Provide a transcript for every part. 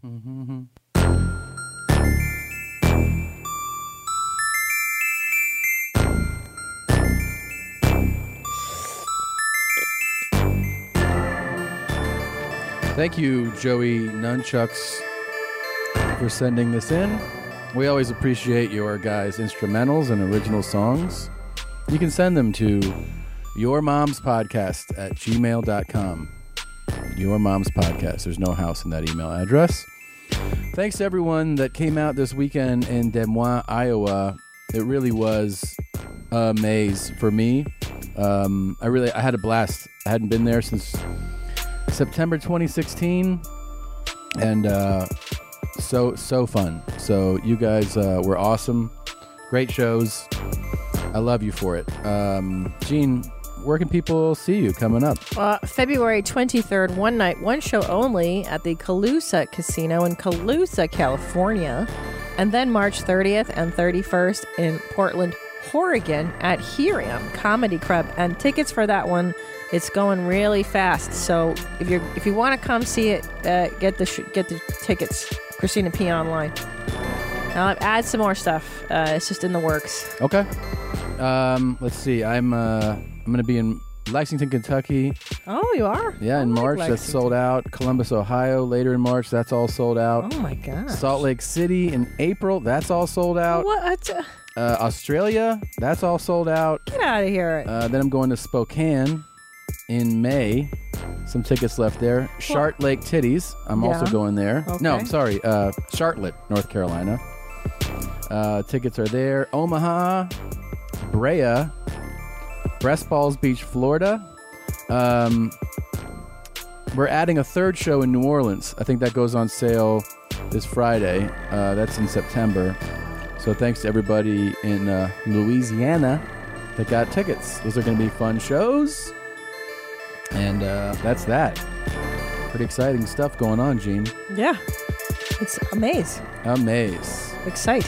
Thank you, Joey Nunchucks, for sending this in. We always appreciate your guys' instrumentals and original songs. You can send them to yourmomspodcast@gmail.com. Your Mom's Podcast. There's no house in that email address. Thanks to everyone that came out this weekend in Des Moines, Iowa. It really was a maze for me. I had a blast. I hadn't been there since September 2016, and so fun. So you guys were awesome. Great shows. I love you for it. Gene, where can people see you coming up? February 23rd, one night, one show only at the Calusa Casino in Calusa, California. And then March 30th and 31st in Portland, Oregon at Helium Comedy Club. And tickets for that one, it's going really fast. So if you want to come see it, get the tickets. Christina P. online. I'll add some more stuff. It's just in the works. Okay. Let's see. I'm going to be in Lexington, Kentucky. Oh, you are? Yeah, in March. That's sold out. Columbus, Ohio, later in March. That's all sold out. Oh, my gosh. Salt Lake City in April. That's all sold out. What? Australia. That's all sold out. Get out of here. Then I'm going to Spokane in May. Some tickets left there. Chart Lake Titties. I'm also going there. Okay. No, I'm sorry. Charlotte, North Carolina. Tickets are there. Omaha, Brea, Breast Falls Beach, Florida. We're adding a third show in New Orleans. I think that goes on sale this Friday. That's in September. So thanks to everybody in Louisiana that got tickets. Those are going to be fun shows. And that's that. Pretty exciting stuff going on, Gene. Yeah. It's a maze. A maze. Excite.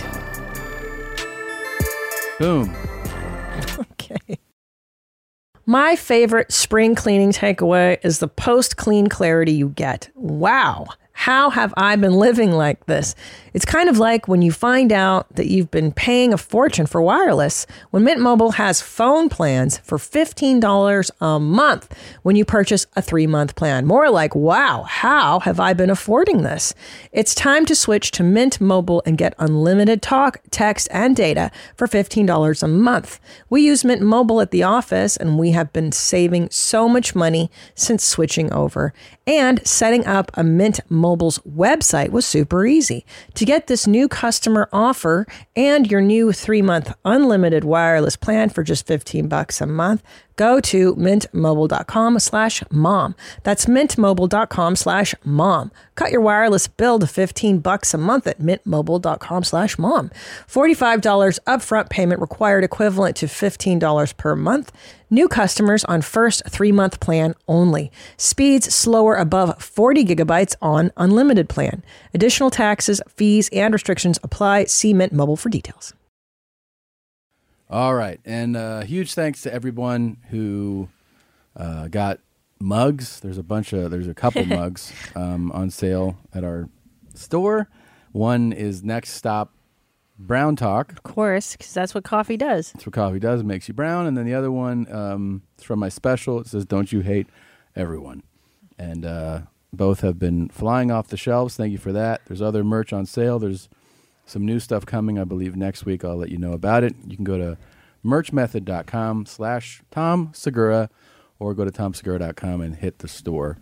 Boom. Okay. My favorite spring cleaning takeaway is the post-clean clarity you get. Wow. How have I been living like this? It's kind of like when you find out that you've been paying a fortune for wireless when Mint Mobile has phone plans for $15 a month when you purchase a 3-month plan. More like, wow, how have I been affording this? It's time to switch to Mint Mobile and get unlimited talk, text, and data for $15 a month. We use Mint Mobile at the office, and we have been saving so much money since switching over. And setting up a Mint Mobile's website was super easy. To get this new customer offer and your new 3-month unlimited wireless plan for just $15 a month, go to mintmobile.com/mom. That's mintmobile.com/mom. Cut your wireless bill to $15 a month at mintmobile.com/mom. $45 upfront payment required, equivalent to $15 per month. New customers on first 3-month plan only. Speeds slower above 40 gigabytes on unlimited plan. Additional taxes, fees, and restrictions apply. See Mint Mobile for details. All right. And huge thanks to everyone who got mugs. There's a couple mugs on sale at our store. One is Next Stop Brown Talk. Of course, because that's what coffee does. That's what coffee does. It makes you brown. And then the other one is from my special. It says, "Don't you hate everyone?" And both have been flying off the shelves. Thank you for that. There's other merch on sale. There's some new stuff coming, I believe, next week. I'll let you know about it. You can go to merchmethod.com/Tom Segura or go to tomsegura.com and hit the store.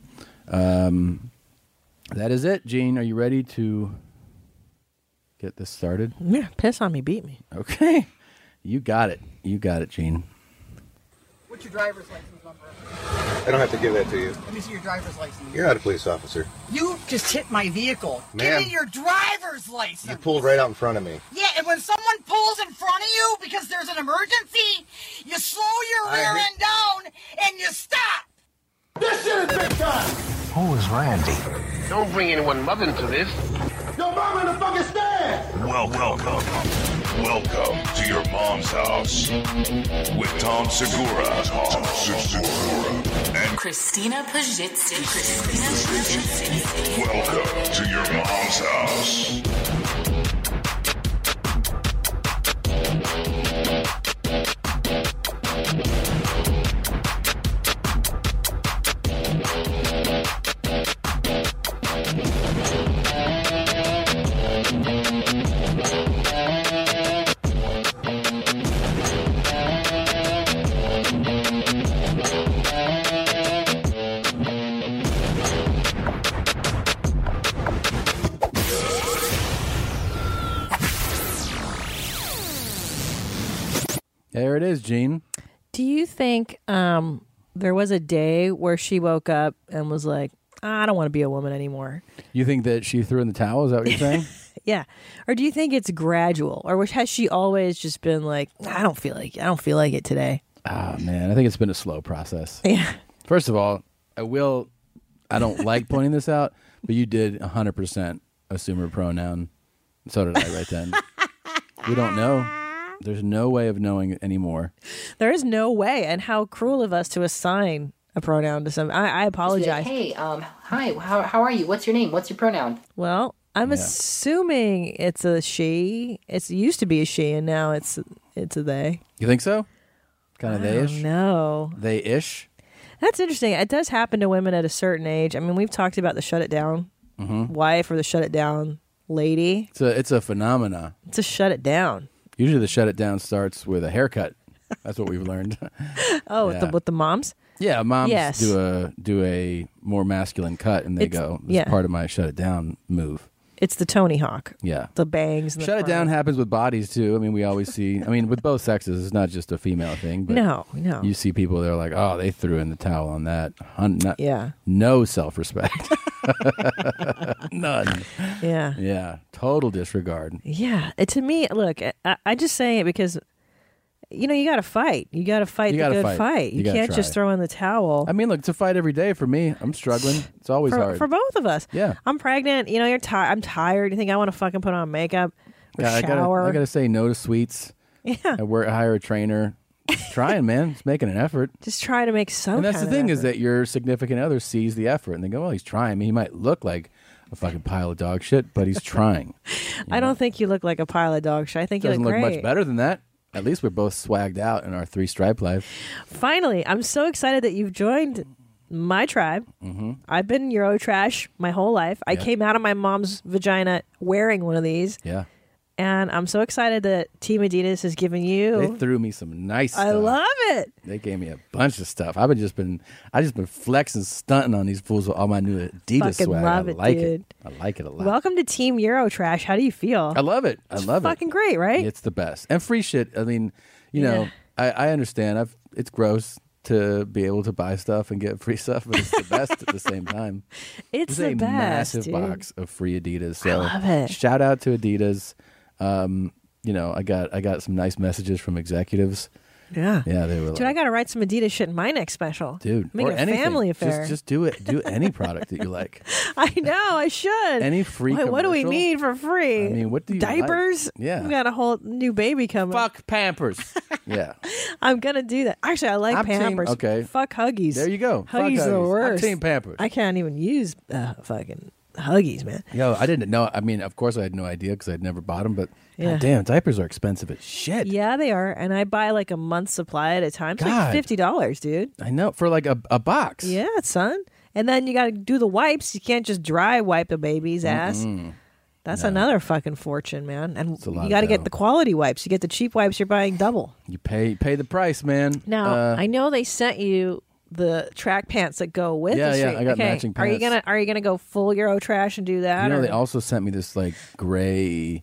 That is it. Gene, are you ready to get this started? Yeah, piss on me, beat me. Okay. You got it. You got it, Gene. What's your driver's license number? I don't have to give that to you. Let me see your driver's license. You're not a police officer. You just hit my vehicle. Ma'am. Give me your driver's license. You pulled right out in front of me. Yeah, and when someone pulls in front of you because there's an emergency, you slow your rear end down and you stop. This shit is big time. Who is Randy? Don't bring anyone mother into this. Your mom in the fucking stand. Welcome to your mom's house with Tom Segura. And Christina Pajitsky. welcome to your mom's There it is, Gene. Do you think there was a day where she woke up and was like, I don't want to be a woman anymore? You think that she threw in the towel? Is that what you're saying? Yeah. Or do you think it's gradual? Or has she always just been like, I don't feel like it today? Oh, man. I think it's been a slow process. Yeah. First of all, I don't like pointing this out, but you did 100% assume her pronoun. So did I right then. We don't know. There's no way of knowing anymore. There is no way. And how cruel of us to assign a pronoun to some. I apologize. Hey, hi, how are you? What's your name? What's your pronoun? Well, I'm assuming it's a she. It used to be a she, and now it's a they. You think so? Kind of they-ish? No. They-ish? That's interesting. It does happen to women at a certain age. I mean, we've talked about the shut it down wife or the shut it down lady. It's a phenomena. It's a shut it down. Usually the shut it down starts with a haircut. That's what we've learned. Oh, Yeah. with the moms? Yeah, moms Yes. do a more masculine cut, and they go, "This is part of my shut it down move." It's the Tony Hawk. Yeah, the bangs. And shut the it down happens with bodies too. I mean, we always see. I mean, with both sexes, it's not just a female thing. But No. You see people that are like, "Oh, they threw in the towel on that." Yeah. No self-respect. None. Yeah. Yeah. Total disregard. Yeah. To me, look, I just say it because, you got to fight. You got to fight You the gotta good fight. fight. You You gotta can't try. just throw in the towel. I mean, look, it's a fight every day for me. I'm struggling. It's always hard. For both of us. Yeah. I'm pregnant. You're tired. I'm tired. You think I want to fucking put on makeup or Yeah, shower? I gotta say no to sweets. Yeah. I hire a trainer. Just trying, man. Just making an effort. Just try to make some. And that's kind the thing of is effort. that your significant other sees the effort and they go, "Well, he's trying." I mean, he might look like a fucking pile of dog shit, but he's trying. I don't think you look like a pile of dog shit. I think Doesn't you look look great. much better than that. At least we're both swagged out in our 3-stripe life. Finally, I'm so excited that you've joined my tribe. Mm-hmm. I've been Eurotrash my whole life. I came out of my mom's vagina wearing one of these. Yeah. And I'm so excited that Team Adidas has given They you. threw me some nice stuff. I love it. They gave me a bunch of stuff. I just been flexing, stunting on these fools with all my new Adidas Fucking swag. love I it, like dude. it. I like it a lot. Welcome to Team Eurotrash. How do you feel? I love it. I love it. Fucking great, right? It's the best. And free shit. I mean, you know, Yeah. I understand. It's gross to be able to buy stuff and get free stuff, but it's the best at the same time. It's There's the a best, massive dude. box of free Adidas. So love it. Shout out to Adidas. I got some nice messages from executives. Yeah. Yeah, they were Dude, like, I got to write some Adidas shit in my next special. dude, Make or it a anything. family affair. Just do it. Do any product that you like. I know, I should. Any free What do we commercial? need for free? I mean, what do you Diapers? like? Yeah. We got a whole new baby coming. Fuck Pampers. Yeah. I'm going to do that. Actually, I like I'm team- Pampers. okay. Fuck Huggies. There you go. Fuck Huggies are the Huggies. I'm worst. team Pampers. I can't even use fucking Huggies, man. Yo, I didn't know. I mean, of course, I had no idea because I'd never bought them. But Yeah. goddamn, diapers are expensive as shit. Yeah, they are. And I buy like a month's supply at a time. It's God. like $50, dude. I know, for like a box. Yeah, son. And then you got to do the wipes. You can't just dry wipe a baby's ass. That's another fucking fortune, man. And a lot you got to of dough. get the quality wipes. You get the cheap wipes, you're buying double. You pay the price, man. Now, I know they sent you the track pants that go with Yeah, the yeah, street. I got okay. matching Are you pants. gonna go full Euro trash and do that? You know, or- they also sent me this like gray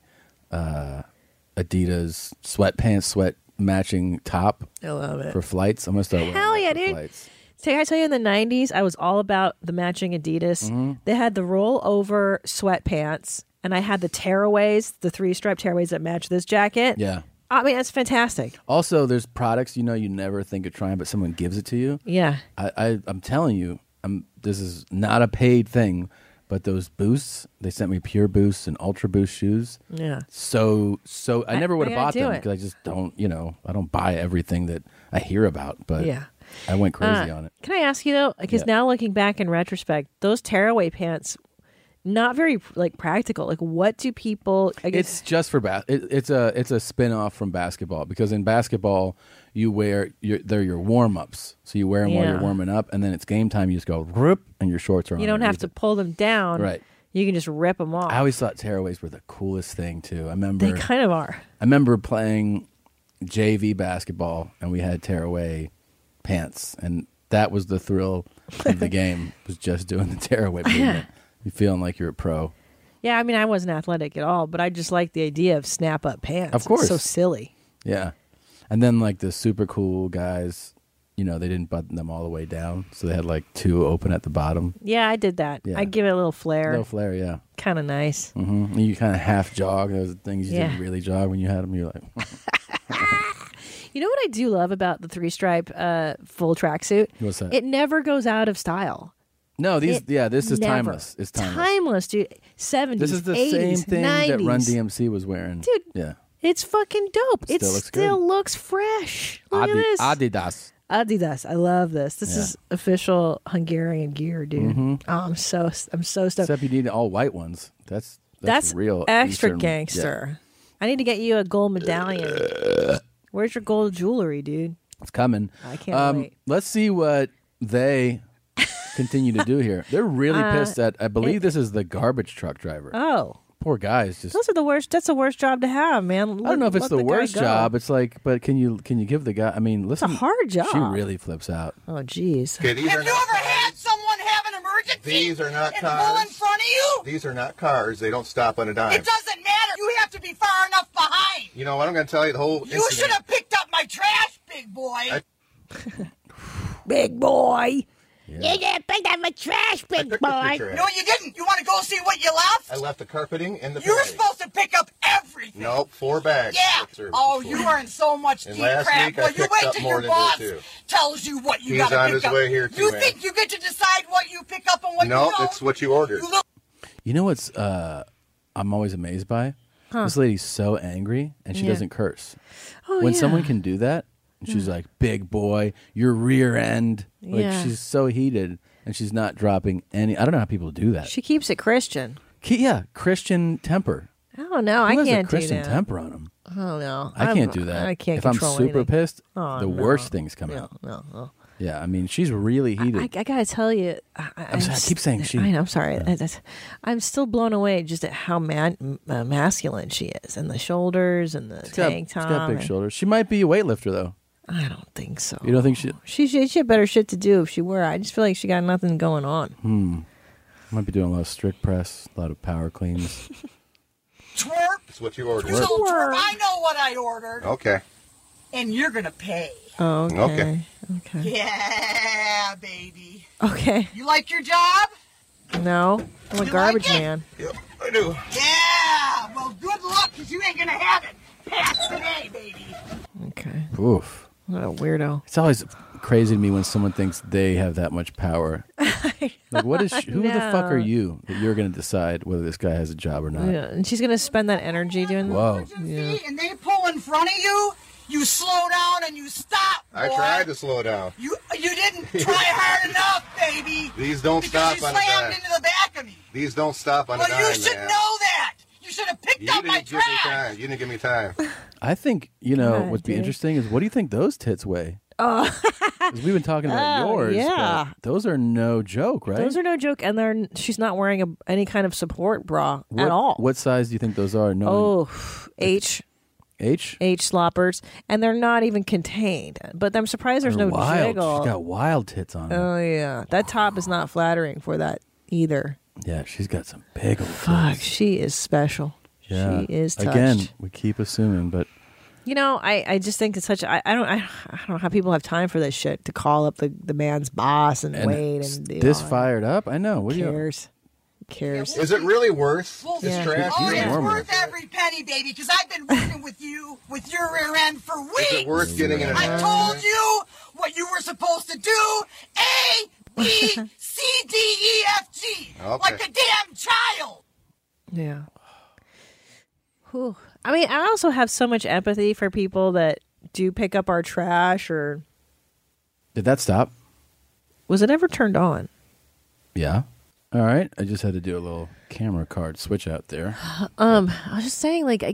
Adidas sweat matching top I love it. for flights. I'm gonna start wearing Hell that yeah, for dude. flights. See, I tell you, in the 90s, I was all about the matching Adidas. Mm-hmm. They had the roll-over sweatpants, and I had the tearaways, the 3-stripe tearaways that match this jacket. Yeah. I mean, that's fantastic. Also, there's products you never think of trying, but someone gives it to you. Yeah. I'm telling you, this is not a paid thing, but those boosts, they sent me Pure Boosts and Ultra Boost shoes. Yeah. So I never would I have gotta bought do them it. because I just don't, I don't buy everything that I hear about. But Yeah. I went crazy on it. Can I ask you, though, because Yeah. now looking back in retrospect, those tearaway pants, not very, practical. Like, what do people... I guess, It's just for it's a spin-off from basketball because in basketball they're your warm-ups. So you wear them while Yeah. you're warming up, and then it's game time. You just go whoop, and your shorts are on. you don't have underneath to it. pull them down. Right. You can just rip them off. I always thought tearaways were the coolest thing too. I remember They kind of are. I remember playing JV basketball, and we had tearaway pants, and that was the thrill of the game. Was just doing the tearaway movement. You feeling like you're a pro. Yeah, I mean, I wasn't athletic at all, but I just like the idea of snap-up pants. Of course. It's so silly. Yeah. And then like the super cool guys, you know, they didn't button them all the way down, so they had like 2 open at the bottom. Yeah, I did that. Yeah. I give it a little flair. No flare, yeah. Kind of nice. Mm-hmm. And you kind of half jog. Those things you Yeah. didn't really jog when you had them. You're like, You know what I do love about the 3-stripe full tracksuit? What's that? It never goes out of style. no, these. It Yeah, this is never. timeless. It's timeless. Timeless, dude. 70s, This is the 80s, same thing 90s. that Run DMC was wearing, Dude. Yeah, It's fucking dope. It Still looks still good. looks fresh. Look at this. Adidas. Adidas. I love this. This is official Hungarian gear, dude. Mm-hmm. Oh, I'm so stoked. Except you need all white ones. That's real extra Eastern- gangster. I need to get you a gold medallion. Where's your gold jewelry, dude? Yeah, it's coming. I can't wait. Let's see what they continue to do here. They're really pissed at. I believe this is the garbage truck driver. Oh, Poor guy's just. those are the worst. That's the worst job to have, man. I don't know if it's the worst job. It's like, but can you give the guy? I mean, listen, a hard job. She really flips out. Oh, jeez. Okay, these are Have you not ever had someone have an emergency? These are not and pull in cars. front of you? These are not cars. They don't stop on a dime. It doesn't matter. You have to be far enough behind. You know what? I'm going to tell you the whole You should incident. have picked up my trash, big boy. Big boy. You didn't pick up my trash, I picked up your trash. No, you didn't. You want to go see what you left? I left the carpeting in the You were bag. supposed to pick up everything. Nope, 4 bags. Yeah. Sir, Oh, before. you are in so much And deep last crap. week I Well, you picked wait up till more your than boss this, too. tells you what you He's got to on pick his up. way here, too, You man. think you get to decide what you pick up and what No, you don't? it's what you ordered. You look You know what's I'm always amazed by? This lady's so angry and she Yeah. doesn't curse. Oh, When yeah. someone can do that, and she's like, "Big boy, your rear end." Like Yeah. she's so heated and she's not dropping any. I don't know how people do that. She keeps it Christian. Yeah, Christian temper. I don't know. Who I has can't a Christian do that. temper on them? I don't know. I can't do that. I can't If I'm control super anything. pissed, Oh, the no. worst things come out. No. Yeah, I mean, she's really heated. I gotta tell you, I keep saying she. I know. I'm sorry. I'm still blown away just at how masculine she is, and the shoulders and the tank top. She's got big and- shoulders. She might be a weightlifter though. I don't think so. You don't think she? She had better shit to do if she were. I just feel like she got nothing going on. Might be doing a lot of strict press, a lot of power cleans. twerk. It's what you ordered. You don't twerk. I know what I ordered, Okay. and you're gonna pay. Oh, Okay. Okay. Yeah, baby. Okay. You like your job? No, I'm a You garbage like it? man. Yep, I do. Yeah. Well, good luck, because you ain't gonna have it. Pass today, baby. Okay. Oof. What a weirdo. It's always crazy to me when someone thinks they have that much power. Like, what is? Who the fuck are know. you that you're going to decide whether this guy has a job or not? Yeah, and she's gonna spend that energy doing that. Whoa. Emergency, and they pull in front of you. You slow down and you stop. I boy. tried to slow down. You didn't try hard enough, baby. These don't because stop you on a slammed dime. into the back of me. These don't stop on Well, a dime, you should man. know that. You should have picked You up my didn't give me trash. time. You didn't give me time. I think God, what'd be dude. interesting is what do you think those tits weigh? Oh, we've been talking about Oh, yours. yeah. but those are no joke, right? Those are no joke, and she's not wearing any kind of support bra what, at all. What size do you think those are? No, Oh, H sloppers, and they're not even contained. But I'm surprised there's They're no wild. jiggle. She's got wild tits on. Her. Oh yeah, that top is not flattering for that either. Yeah, she's got some big old Fuck, tits. she is special. Yeah. She is touched. Again, we keep assuming, but You know, I just think it's such. I don't know how people have time for this shit to call up the man's boss and wait and do this all that. fired up. I know. What Who do you? cares? Who cares? Is it really worth Well, this Yeah. trash? Oh, He's it's normal. worth every penny, baby, because I've been working with you with your rear end for weeks. Is it worth getting in an I accident? told you what you were supposed to do. A, B, C, D, E, F, G. Okay. Like a damn child. Yeah. Whew. I mean, I also have so much empathy for people that do pick up our trash. Or Did that stop? was it ever turned on? Yeah. All right. I just had to do a little camera card switch out there. I was just saying, like,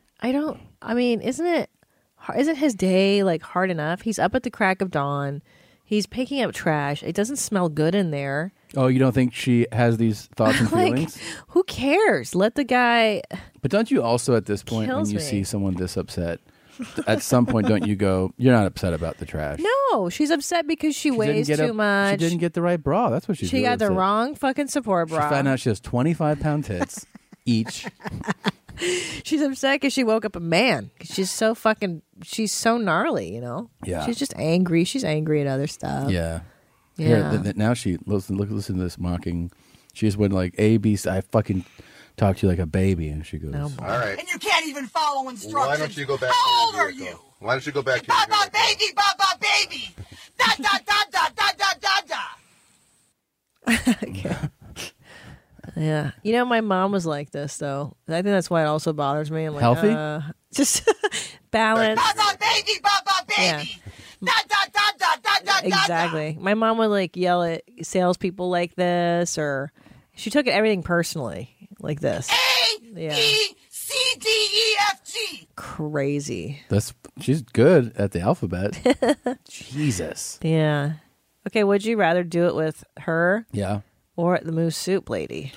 I mean, isn't his day like hard enough? He's up at the crack of dawn. He's picking up trash. It doesn't smell good in there. Oh, you don't think she has these thoughts and Like, feelings? who cares? Let the guy. But don't you also, at this point, when Kills you me. see someone this upset, at some point, don't you go, you're not upset about the trash? No, she's upset because she She didn't weighs get too much. She didn't get the right bra. That's what she's She really got the upset. wrong fucking support She bra. found out she has 25-pound tits each. She's upset because she woke up a man. She's so gnarly, you know? Yeah. She's just angry. She's angry at other stuff. Yeah. Yeah. Here, now she listen to this mocking. She just went like A, B, C. I fucking talk to you like a baby, and she goes, All right. And you can't even follow instructions. Why don't you go back How to your old are vehicle? you? Why don't you go back to your Baba baby, Baba baby. Da da da da da da da da. Yeah. You know, my mom was like this, though. I think that's why it also bothers me. I'm like, Healthy? Just balance. Baba baby, Baba baby. Yeah. Da da da da da da da. Exactly. My mom would like yell at salespeople like this, or she took everything personally like this. Yeah. E C D E F G. Crazy. she's good at the alphabet. Jesus. Yeah. Okay, would you rather do it with her Yeah. or at the Moose Soup lady?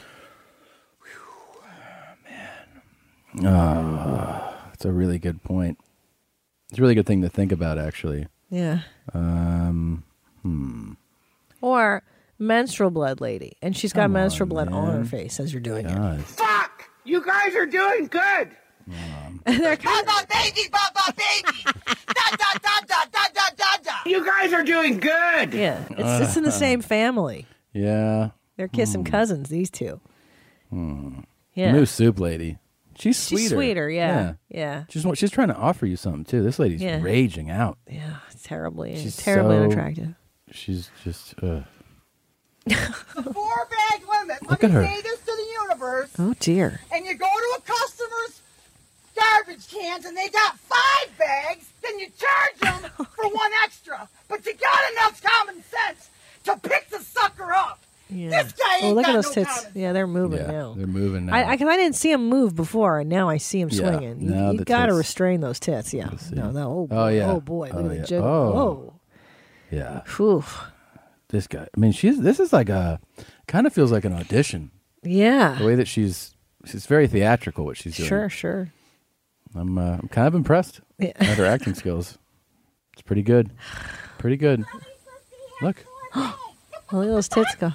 That's a really good point. It's a really good thing to think about, actually. Yeah. Or menstrual blood lady, and she's got menstrual blood on her face as you're doing it. Fuck! You guys are doing good! They're Baba baby, Baba baby. Da da da da da da da da. You guys are doing good! Yeah, it's in the same family. Yeah. They're kissing cousins, these two. Yeah. Moose Soup lady. She's sweeter. She's sweeter, yeah. Yeah. She's trying to offer you something, too. This lady's Yeah. raging out. Yeah, terribly She's unattractive. She's just... The 4-bag limit. Look Let at her. me say this to the universe. Oh, dear. And you go to a customer's garbage cans and they got 5 bags, then you charge them for 1 extra. But you got enough common sense to pick the sucker up. Yeah. This guy ain't Oh, look got at those no tits. common Yeah, they're moving Yeah, now. they're moving now. I didn't see him move before, and now I see him Yeah, swinging. now You the got to tits. restrain those tits. Yeah. No. Oh, yeah. Oh, boy. Look Oh, at the yeah. jiggle. Oh. Whoa. Yeah. Whew. This guy. I mean, this is like kind of feels like an audition. Yeah. The way that she's very theatrical, what she's doing. Sure. I'm kind of impressed Yeah. at her acting skills. It's pretty good. Pretty good. Look. Oh, look at those tits go.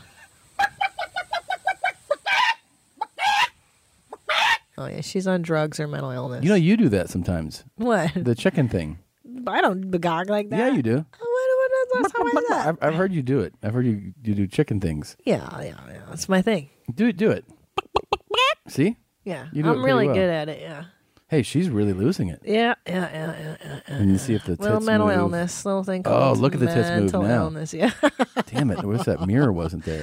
Oh, yeah. She's on drugs or mental illness. You know, you do that sometimes. What? The chicken thing. I don't begog like that. Yeah, you do. What, how is that? I've heard you do it. I've heard you do chicken things. Yeah. That's my thing. Do it. See? Yeah. You do it I'm pretty really well. good at it, yeah. Hey, she's really losing it. Yeah. And you see if the tits Little mental move. illness, little thing Oh, called look at the tits move mental now. illness. Yeah. Damn it. I wish that mirror wasn't there.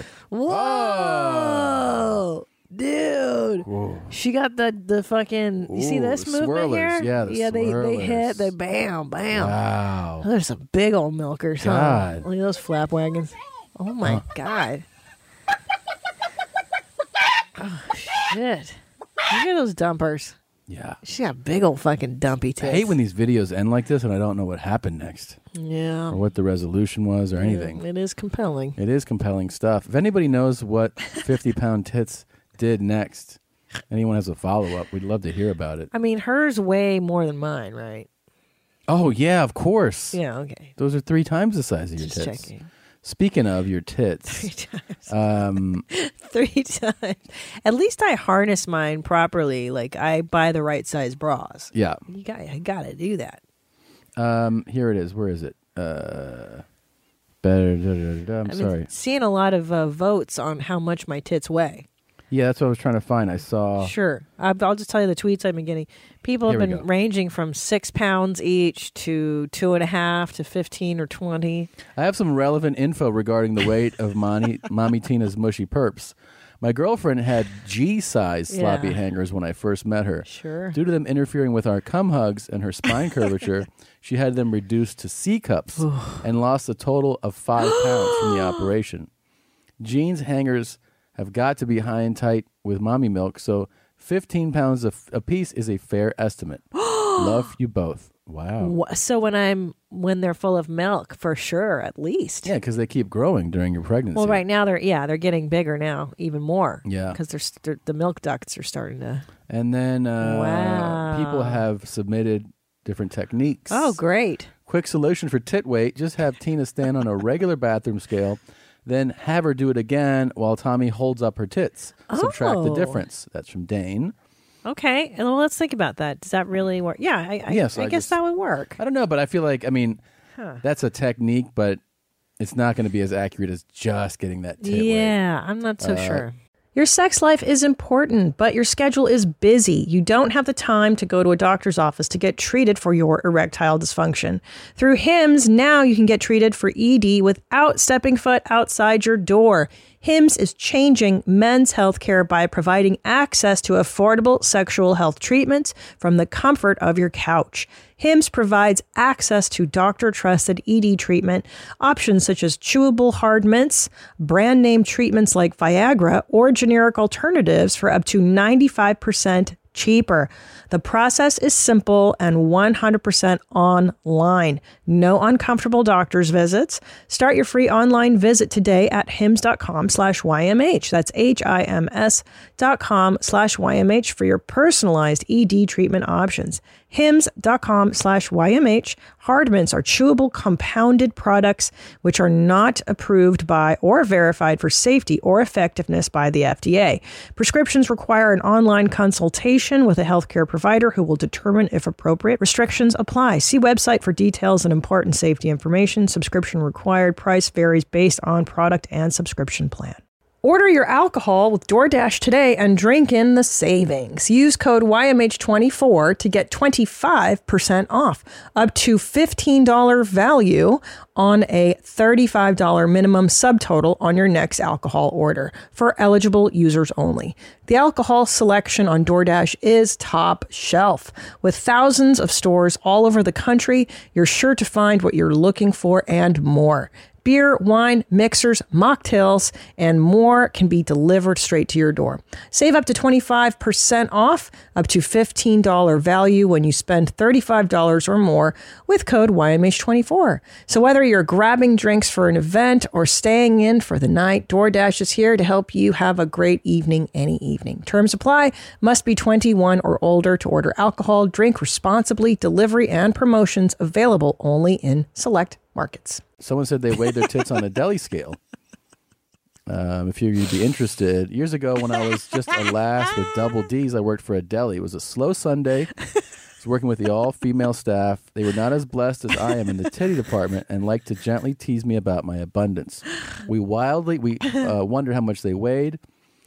Whoa. Dude. Whoa. She got the fucking, you see Ooh, this movement swirlers. here? Yeah, the they hit, swirlers. they bam. Wow. Oh, there's some big old milkers, huh? God. Look at those flap wagons. Oh my God. Oh shit. Look at those dumpers. Yeah. She got big old fucking dumpy tits. I hate when these videos end like this and I don't know what happened next Yeah. or what the resolution was or anything. It is compelling. It is compelling stuff. If anybody knows what 50-pound tits did next, anyone has a follow-up, we'd love to hear about it. I mean, hers way more than mine, right? Oh, yeah, of course. Yeah, okay. Those are 3 times the size of your Just tits. checking. Speaking of your tits, 3 times. 3 times. At least I harness mine properly. Like, I buy the right size bras. yeah. I gotta do that. Here it is. Where is it? Better. I'm sorry. Seeing a lot of votes on how much my tits weigh. Yeah, that's what I was trying to find. I saw. Sure. I'll just tell you the tweets I've been getting. People have Here we been go. ranging from 6 pounds each to 2.5 to 15 or 20. I have some relevant info regarding the weight of Mommy Tina's mushy perps. My girlfriend had G-size sloppy Yeah. hangers when I first met her. Sure. Due to them interfering with our cum hugs and her spine curvature, she had them reduced to C cups and lost a total of 5 pounds from the operation. Jeans hangers have got to be high and tight with mommy milk, so 15 pounds a piece is a fair estimate. Love you both. Wow. So when they're full of milk, for sure, at least. Yeah, because they keep growing during your pregnancy. Well, right now they're getting bigger now, even more. Yeah. because the milk ducts are starting to. And then Wow. people have submitted different techniques. Oh, great! Quick solution for tit weight: just have Tina stand on a regular bathroom scale, then have her do it again while Tommy holds up her tits. Subtract the Oh. difference. That's from Dane. Okay. Well, let's think about that. Does that really work? Yeah, I I guess that would work. I don't know, but I feel like, that's a technique, but it's not going to be as accurate as just getting that tit weight. Yeah, I'm not so sure. Your sex life is important, but your schedule is busy. You don't have the time to go to a doctor's office to get treated for your erectile dysfunction. Through HIMS, now you can get treated for ED without stepping foot outside your door. HIMS is changing men's health care by providing access to affordable sexual health treatments from the comfort of your couch. HIMS provides access to doctor-trusted ED treatment options such as chewable hard mints, brand-name treatments like Viagra, or generic alternatives for up to 95% cheaper. The process is simple and 100% online. No uncomfortable doctor's visits. Start your free online visit today at hims.com/YMH. That's HIMS.com/YMH for your personalized ED treatment options. hims.com/YMH. Hard mints are chewable compounded products which are not approved by or verified for safety or effectiveness by the FDA. Prescriptions require an online consultation with a healthcare provider who will determine if appropriate. Restrictions apply. See website for details and important safety information. Subscription required. Price varies based on product and subscription plan. Order your alcohol with DoorDash today and drink in the savings. Use code YMH24 to get 25% off, up to $15 value on a $35 minimum subtotal on your next alcohol order for eligible users only. The alcohol selection on DoorDash is top shelf. With thousands of stores all over the country, you're sure to find what you're looking for and more. Beer, wine, mixers, mocktails, and more can be delivered straight to your door. Save up to 25% off, up to $15 value when you spend $35 or more with code YMH24. So whether you're grabbing drinks for an event or staying in for the night, DoorDash is here to help you have a great evening any evening. Terms apply. Must be 21 or older to order alcohol. Drink responsibly. Delivery and promotions available only in select markets. Someone said they weighed their tits on a deli scale. If you'd be interested, years ago when I was just a lass with double D's, I worked for a deli. It was a slow Sunday. I was working with the all-female staff. They were not as blessed as I am in the titty department and liked to gently tease me about my abundance. We wondered how much they weighed.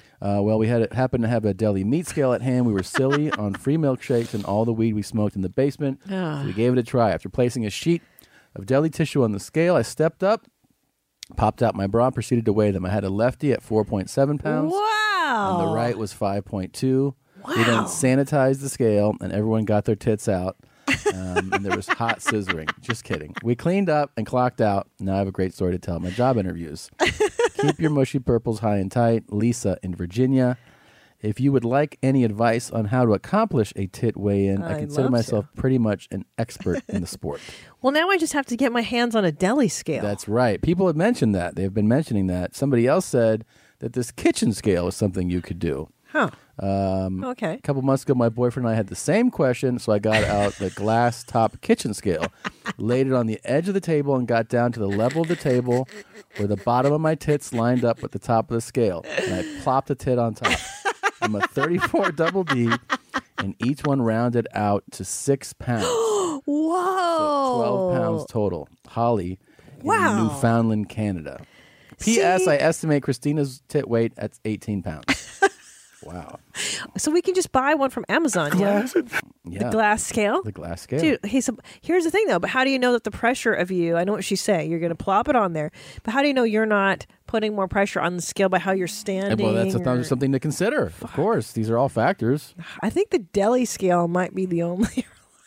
We happened to have a deli meat scale at hand. We were silly on free milkshakes and all the weed we smoked in the basement. So we gave it a try. After placing a sheet of deli tissue on the scale, I stepped up, popped out my bra, proceeded to weigh them. I had a lefty at 4.7 pounds. Wow. And the right was 5.2. Wow. We then sanitized the scale, and everyone got their tits out. And there was hot scissoring. Just kidding. We cleaned up and clocked out. Now I have a great story to tell at my job interviews. Keep your mushy purples high and tight. Lisa in Virginia. If you would like any advice on how to accomplish a tit weigh-in, I consider myself pretty much an expert in the sport. Well, now I just have to get my hands on a deli scale. That's right. People have mentioned that. They've been mentioning that. Somebody else said that this kitchen scale is something you could do. Huh. Okay. A couple months ago, my boyfriend and I had the same question, so I got out the glass top kitchen scale, laid it on the edge of the table, and got down to the level of the table where the bottom of my tits lined up with the top of the scale. And I plopped a tit on top. I'm a 34 double D, and each one rounded out to 6 pounds. Whoa. So 12 pounds total. Holly in Newfoundland, Canada. See? P.S. I estimate Christina's tit weight at 18 pounds. Wow. So we can just buy one from Amazon. Yeah. The glass scale? The glass scale. Dude, here's the thing, though. But how do you know that the pressure of you, I know what she's saying, you're going to plop it on there. But how do you know you're not putting more pressure on the scale by how you're standing? Well, that's something to consider. Of course. These are all factors. I think the deli scale might be the only.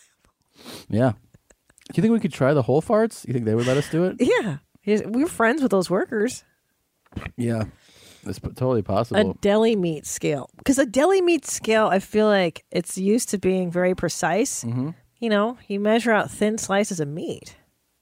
Yeah. Do you think we could try the whole farts? You think they would let us do it? Yeah. We're friends with those workers. Yeah. It's totally possible. A deli meat scale. Because a deli meat scale, I feel like it's used to being very precise. Mm-hmm. You know, you measure out thin slices of meat.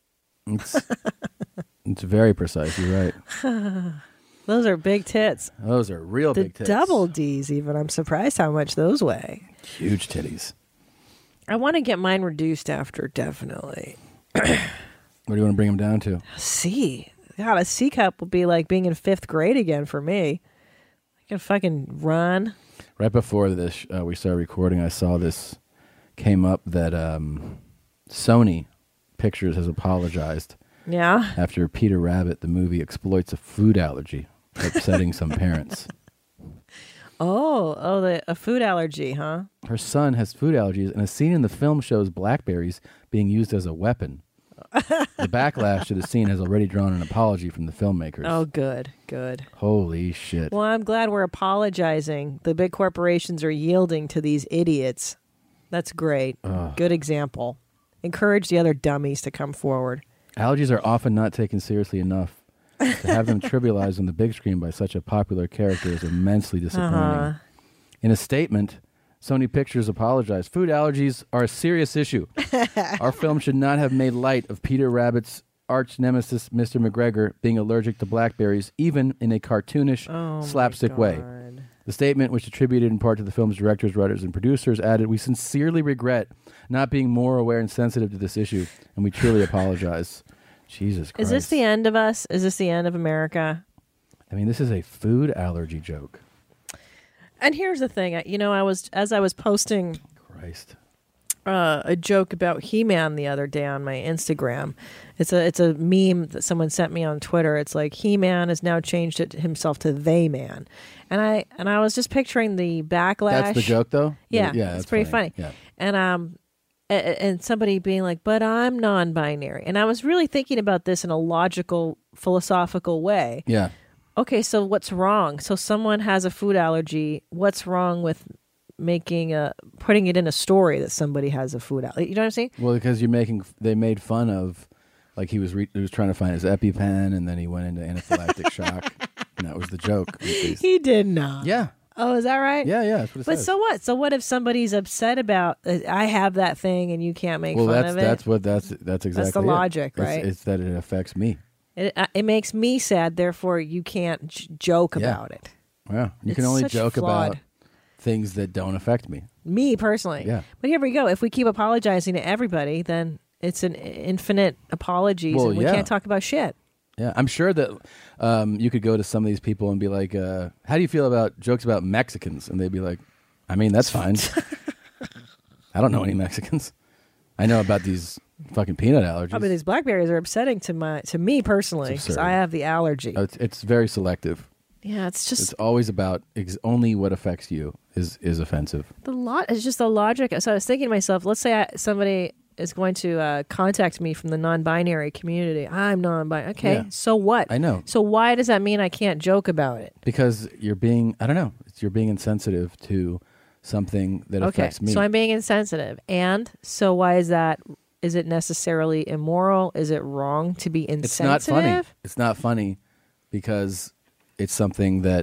It's very precise. You're right. Those are big tits. Those are real big tits. The double Ds even. I'm surprised how much those weigh. Huge titties. I want to get mine reduced after, definitely. What do you want to bring them down to? C. God, a C cup will be like being in 5th grade again for me. I can fucking run. Right before this, we started recording, I saw this came up that Sony Pictures has apologized Yeah. after Peter Rabbit, the movie, exploits a food allergy, upsetting some parents. A food allergy, huh? Her son has food allergies, and a scene in the film shows blackberries being used as a weapon. The backlash to the scene has already drawn an apology from the filmmakers. Oh, good. Holy shit. Well, I'm glad we're apologizing. The big corporations are yielding to these idiots. That's great. Good example. Encourage the other dummies to come forward. Allergies are often not taken seriously enough. To have them trivialized on the big screen by such a popular character is immensely disappointing. In a statement, Sony Pictures apologized. Food allergies are a serious issue. Our film should not have made light of Peter Rabbit's arch nemesis, Mr. McGregor, being allergic to blackberries, even in a cartoonish, slapstick way. The statement, which attributed in part to the film's directors, writers, and producers, added, "We sincerely regret not being more aware and sensitive to this issue, and we truly apologize." Jesus Christ. Is this the end of us? Is this the end of America? I mean, this is a food allergy joke. And here's the thing. I was posting Christ. a joke about He-Man the other day on my Instagram. It's a meme that someone sent me on Twitter. It's like He-Man has now changed it himself to They Man, and I was just picturing the backlash. That's the joke, though? Yeah, yeah, it's pretty funny. Yeah. And somebody being like, "But I'm non-binary," and I was really thinking about this in a logical, philosophical way. Yeah. Okay, so what's wrong? So someone has a food allergy. What's wrong with putting it in a story that somebody has a food allergy? You know what I'm saying? Well, because they made fun of, like he was trying to find his EpiPen, and then he went into anaphylactic shock, and that was the joke. He did not. Yeah. Oh, is that right? Yeah, that's what it But says. so what? So what if somebody's upset about I have that thing and you can't make fun of it? That's exactly That's the logic, right? It's that it affects me. It makes me sad. Therefore, you can't joke about it. Yeah, you can It's only such joke flawed. about things that don't affect me. Me personally. Yeah. But here we go. If we keep apologizing to everybody, then it's an infinite apologies, Well, and we yeah. can't talk about shit. Yeah, I'm sure that you could go to some of these people and be like, "How do you feel about jokes about Mexicans?" And they'd be like, "I mean, that's fine. I don't know any Mexicans. I know about these fucking peanut allergies." I mean, these blackberries are upsetting to me personally because absurd. I have the allergy. It's very selective. Yeah, it's just It's always about only what affects you is offensive. It's just the logic. So I was thinking to myself, let's say somebody is going to contact me from the non-binary community. I'm non-binary. Okay, Yeah. so what? I know. So why does that mean I can't joke about it? Because you're being, I don't know, you're being insensitive to something that affects me. So I'm being insensitive. And so why is that? Is it necessarily immoral? Is it wrong to be It's insensitive? not funny. It's not funny because it's something that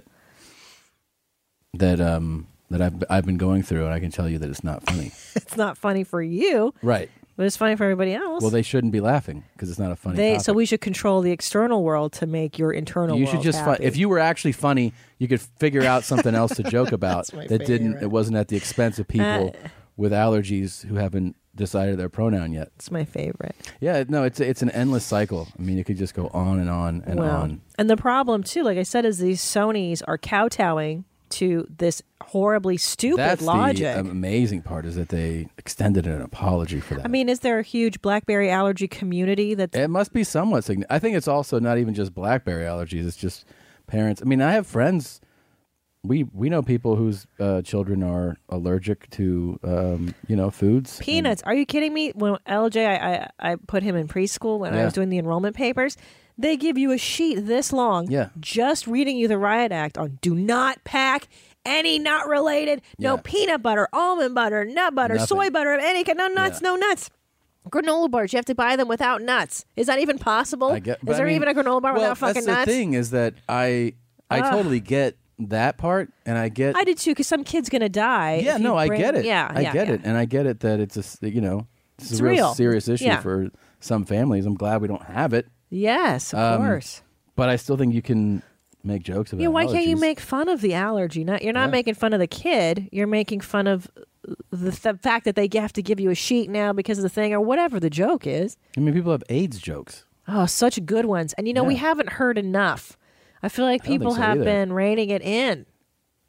I've been going through, and I can tell you that it's not funny. It's not funny for you, Right. but it's funny for everybody else. Well, they shouldn't be laughing because it's not a funny topic. So we should control the external world to make your internal You world should just happy. if you were actually funny, you could figure out something else to joke about my that favorite. it wasn't at the expense of people with allergies who haven't decided their pronoun yet. It's my favorite. Yeah, no, it's an endless cycle. I mean, it could just go on and on and on. And the problem too, like I said, is these Sonys are kowtowing to this horribly stupid That's logic. the amazing part is that they extended an apology for that. I mean, is there a huge blackberry allergy community that's It must be somewhat significant. I think it's also not even just blackberry allergies. It's just parents. I mean, I have friends. We know people whose children are allergic to foods. peanuts? Are you kidding me? When LJ, I put him in preschool when I Yeah. was doing the enrollment papers. They give you a sheet this long, Yeah. just reading you the riot act on do not pack any nut related, no Yeah. peanut butter, almond butter, nut butter, Nothing. soy butter of any kind, no nuts, Yeah. no nuts. Granola bars, you have to buy them without nuts. Is that even possible? I get, but Is there I mean, even a granola bar well, without fucking that's nuts? the thing is that I totally get that part, and I get. I did too, because some kid's gonna die. Yeah, if you no, I bring- get it. Yeah, I get it, and I get it that it's this It's is a real real. serious issue Yeah. for some families. I'm glad we don't have it, Yes, of course. but I still think you can make jokes about. Yeah, why can't you allergies. make fun of the allergy? You're not Yeah. making fun of the kid. You're making fun of the fact that they have to give you a sheet now because of the thing or whatever the joke is. I mean, people have AIDS jokes. Oh, such good ones. And we Yeah. haven't heard enough. I feel like I don't think people so have either. been reining it in.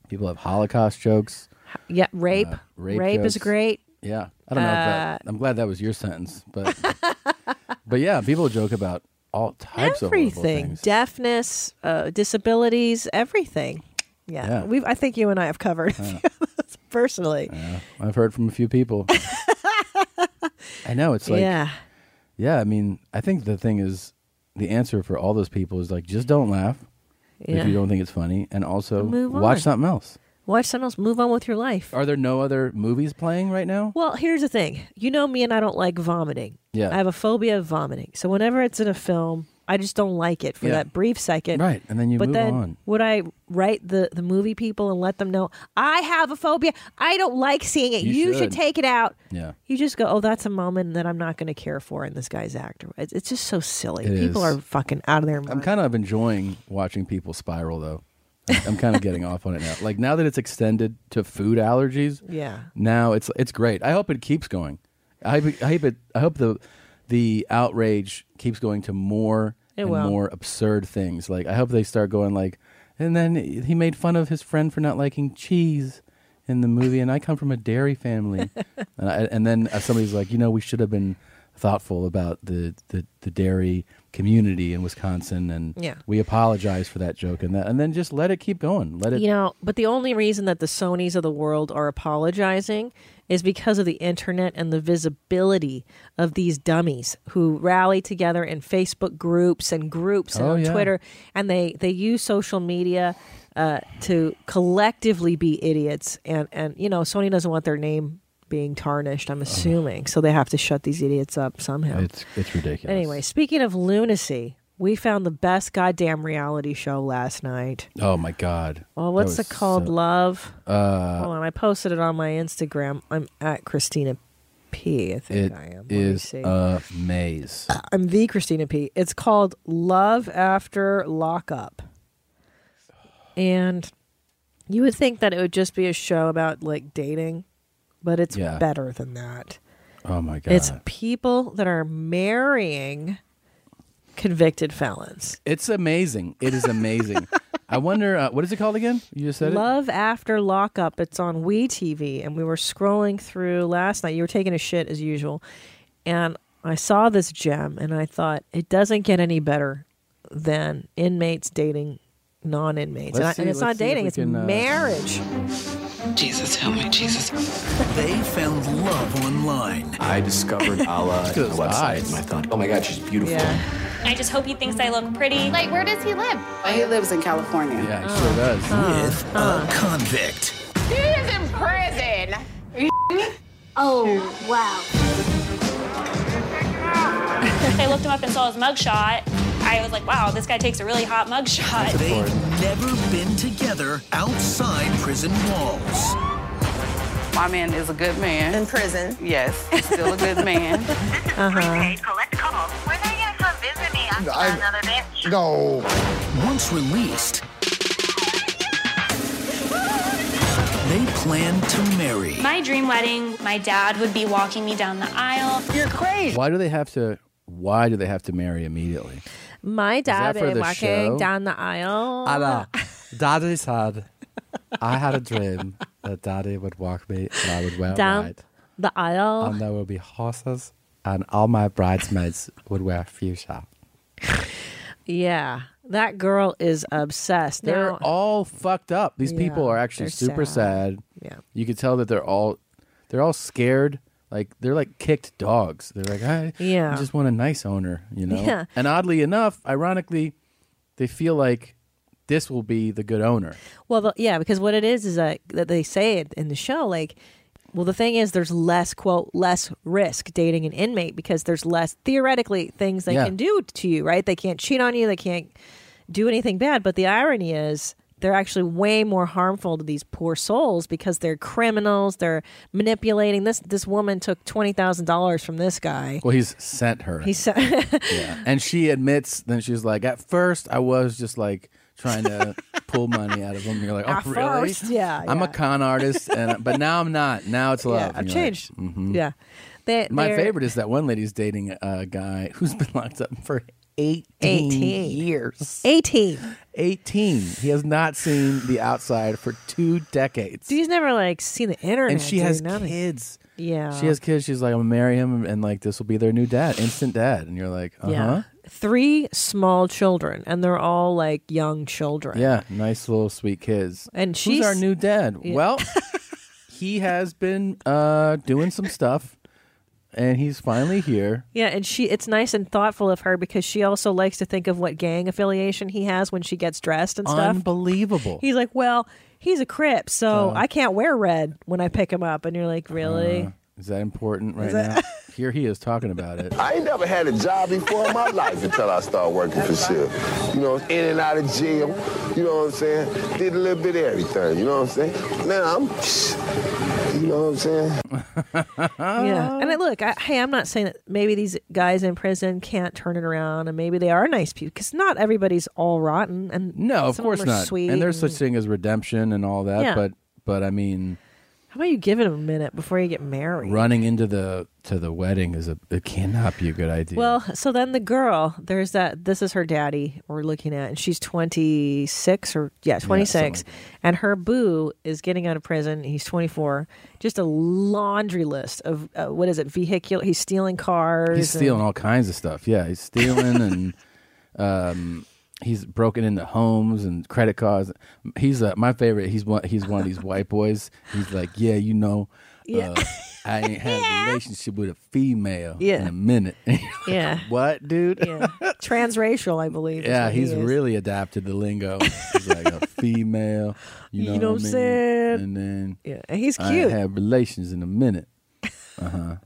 People have Holocaust jokes. Yeah, rape. Rape is jokes. great. Yeah, I don't know. If that, I'm glad that was your sentence, but but yeah, people joke about all types of horrible Everything. things. Deafness, disabilities, everything. Yeah. Yeah. I think you and I have covered personally. Yeah, I've heard from a few people. I know it's like, yeah. I mean, I think the thing is, the answer for all those people is like, just don't laugh Yeah. if you don't think it's funny, and also Move watch on. something else. Watch something else. Move on with your life. Are there no other movies playing right now? Well, here's the thing. You know me and I don't like vomiting. Yeah. I have a phobia of vomiting. So whenever it's in a film, I just don't like it for Yeah. that brief second. Right, and then you but move then on. would I write the movie people and let them know I have a phobia? I don't like seeing it. You You should take it out. Yeah. You just go, oh, that's a moment that I'm not going to care for in this guy's actor. It's just so silly. It People is. are fucking out of their mind. I'm kind of enjoying watching people spiral, though. I'm kind of getting off on it now. Like, now that it's extended to food allergies, Yeah. now it's great. I hope it keeps going. I hope the outrage keeps going to more It and will. more absurd things. Like, I hope they start going like, and then he made fun of his friend for not liking cheese in the movie, and I come from a dairy family. and then somebody's like, we should have been thoughtful about the dairy community in Wisconsin, and Yeah. we apologize for that joke, and then just let it keep going. Let it. But the only reason that the Sonys of the world are apologizing is because of the internet and the visibility of these dummies who rally together in Facebook groups and Oh, on yeah. Twitter, and they use social media to collectively be idiots. And Sony doesn't want their name being tarnished, I'm assuming, so they have to shut these idiots up somehow. It's ridiculous. Anyway, speaking of lunacy, we found the best goddamn reality show last night. Oh my God. Well, what's That it was called? so- Love? Hold on, I posted it on my Instagram. I'm at Christina P. I think It I am. Let me is see. a maze. I'm the Christina P. It's called Love After Lockup. And you would think that it would just be a show about like dating, but it's Yeah. better than that. Oh my God. It's people that are marrying convicted felons. It's amazing. It is amazing. I wonder, what is it called again? You just said it? Love After Lockup. It's on WeTV, and we were scrolling through last night. You were taking a shit as usual, and I saw this gem, and I thought it doesn't get any better than inmates dating non-inmates. Let's And see- it's let's not see if dating; we it's can, marriage. Jesus, help me, Jesus. They found love online. I discovered Allah on at the his website, eyes. and I thought, oh my God, she's beautiful. Yeah. I just hope he thinks I look pretty. Like, where does he live? He lives in California. Yeah, he sure does. With a convict. He is in prison. Oh, wow. I looked him up and saw his mugshot. I was like, wow, this guy takes a really hot mugshot. They've never been together outside prison walls. My man is a good man. In prison. Yes, he's still a good man. Collect calls. When are you going to come visit me after another bitch? No. Once released, they plan to marry. My dream wedding, my dad would be walking me down the aisle. You're crazy. Why do they have to marry immediately? My dad that for is the walking show? down the aisle. Anna, Daddy said, I had a dream that Daddy would walk me and I would wear Down white. the aisle. And there would be horses and all my bridesmaids would wear fuchsia. Yeah, that girl is obsessed. They're Now- all fucked up. These people Yeah, are actually they're super sad. Yeah. You could tell that they're all scared. Like they're like kicked dogs. They're like, I just want a nice owner, Yeah. And oddly enough, ironically, they feel like this will be the good owner. Well, because what it is that they say it in the show, like, well, the thing is, there's less, quote, less risk dating an inmate because there's less, theoretically, things they Yeah. can do to you, right? They can't cheat on you. They can't do anything bad. But the irony is they're actually way more harmful to these poor souls because they're criminals. They're manipulating. This woman took $20,000 from this guy. Well, he's sent her. He said, Yeah. And she admits, then she's like, at first I was just like trying to pull money out of him. You're like, oh, At really? first, yeah, I'm yeah. a con artist, but now I'm not. Now it's love. yeah, And I've you're changed. like, mhm. Yeah. My They're- favorite is that one lady's dating a guy who's been locked up for 18 years. 18. 18. He has not seen the outside for 2 decades. He's never like seen the internet. And she dude, has nothing. kids. Yeah. She has kids. She's like, I'm going to marry him, and like, this will be their new dad, instant dad. And you're like, Yeah. 3 small children, and they're all like young children. Yeah, nice little sweet kids. And Who's she's our new dad? Yeah. Well, he has been doing some stuff, and he's finally here. Yeah, and it's nice and thoughtful of her because she also likes to think of what gang affiliation he has when she gets dressed and stuff. Unbelievable. He's like, well, he's a Crip, so I can't wear red when I pick him up. And you're like, really? Is that important right now? Here he is talking about it. I ain't never had a job before in my life until I started working for Shiv. You know, in and out of jail. You know what I'm saying? Did a little bit of everything. You know what I'm saying? Now I'm, you know what I'm saying? Yeah. And look, I'm not saying that maybe these guys in prison can't turn it around, and maybe they are nice people, because not everybody's all rotten. And No, of some course them are not. Sweet And there's such thing as redemption and all that. Yeah. But I mean, how about you give it a minute before you get married? running into the wedding it cannot be a good idea. Well, so then the girl, this is her daddy we're looking at, and she's 26 26, and her boo is getting out of prison. He's 24. Just a laundry list of, vehicular, he's stealing cars. He's stealing all kinds of stuff. Yeah, he's stealing and he's broken into homes and credit cards. He's my favorite. He's one of these white boys. He's like, yeah, I ain't had a relationship with a female in a minute. Yeah. What, dude? Yeah. Transracial, I believe. Yeah, he's really adapted the lingo. He's like a female. You know what I'm saying? And then and he's I cute. have relations in a minute. I'm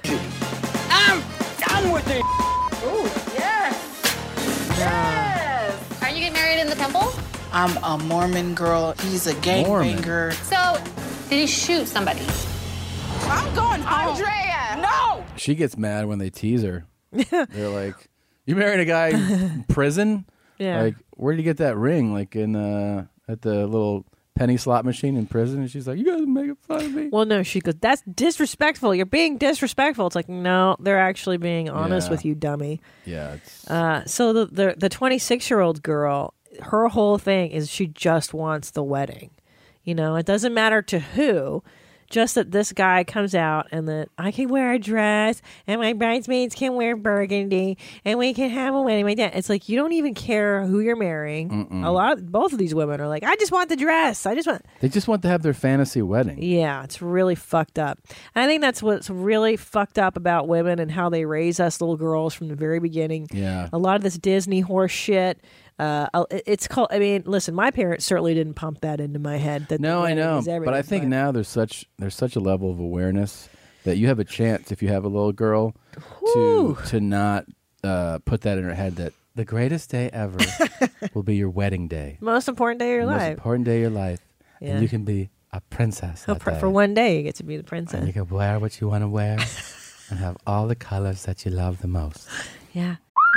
done with it. Ooh, yes. Yes. Are you getting married in the temple? I'm a Mormon girl. He's a gangbanger. So, did he shoot somebody? I'm going home. Andrea! No! She gets mad when they tease her. They're like, "You married a guy in prison? Yeah. Like, where did you get that ring? Like in at the little penny slot machine in prison?" And she's like, "You guys are making fun of me." Well, no, she goes, "That's disrespectful. You're being disrespectful." It's like, no, they're actually being honest with you, dummy. Yeah. It's... So the 26-year-old girl, her whole thing is she just wants the wedding. You know, it doesn't matter to who. Just that this guy comes out and that I can wear a dress and my bridesmaids can wear burgundy and we can have a wedding. My dad. It's like you don't even care who you're marrying. Both of these women are like, I just want the dress. They just want to have their fantasy wedding. Yeah, it's really fucked up. And I think that's what's really fucked up about women and how they raise us little girls from the very beginning. Yeah. A lot of this Disney horse shit. It's called. I mean, listen, my parents certainly didn't pump that into my head. No, I know, but I think now there's such a level of awareness that you have a chance if you have a little girl to not put that in her head that the greatest day ever will be your wedding day, most important day of your the life, most important day of your life, Yeah. and you can be a princess that day. For one day, you get to be the princess. And you can wear what you want to wear and have all the colors that you love the most. Yeah.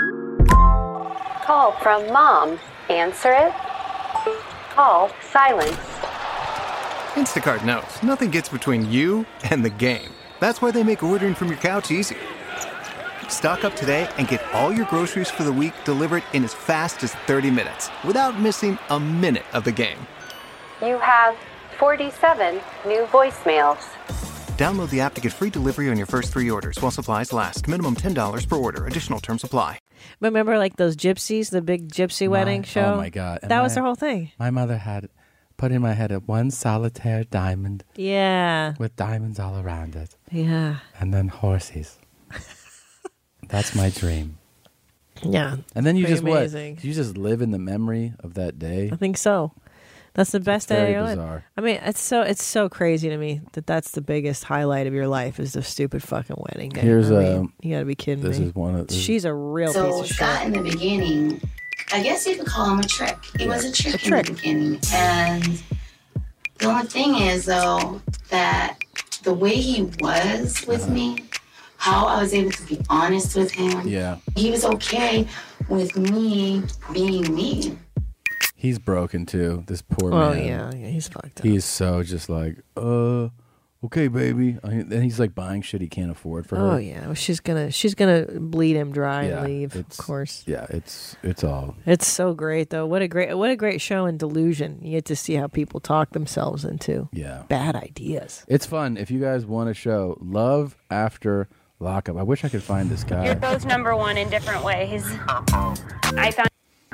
Call from mom. Answer it. Call silence. Instacart knows nothing gets between you and the game. That's why they make ordering from your couch easy. Stock up today and get all your groceries for the week delivered in as fast as 30 minutes without missing a minute of the game. You have 47 new voicemails. Download the app to get free delivery on your first 3 orders while supplies last. Minimum $10 per order. Additional terms apply. Remember, like those gypsies, the big gypsy wedding show? Oh my God! That was their whole thing. My mother had put in my head one solitaire diamond. Yeah. With diamonds all around it. Yeah. And then horses. That's my dream. Yeah. And then you Pretty just amazing. what? You just live in the memory of that day. I think so. That's the best day of your life. Bizarre. I mean, it's so crazy to me that that's the biggest highlight of your life is the stupid fucking wedding day. Here's you gotta be kidding this me. is one of She's a real piece of shit. Scott in the beginning, I guess you could call him a trick. It was a trick in the beginning. And the only thing is though that the way he was with me, how I was able to be honest with him. Yeah. He was okay with me being me. He's broken too. This poor Oh man. yeah, he's fucked up. He's so just like, Okay, baby. And he's like buying shit he can't afford for her. Oh yeah, well, she's gonna bleed him dry and leave. Of course. Yeah, it's all. It's so great though. What a great show in Delusion. You get to see how people talk themselves into bad ideas. It's fun. If you guys want a show, Love After Lockup. I wish I could find this guy. You're both number one in different ways. I found.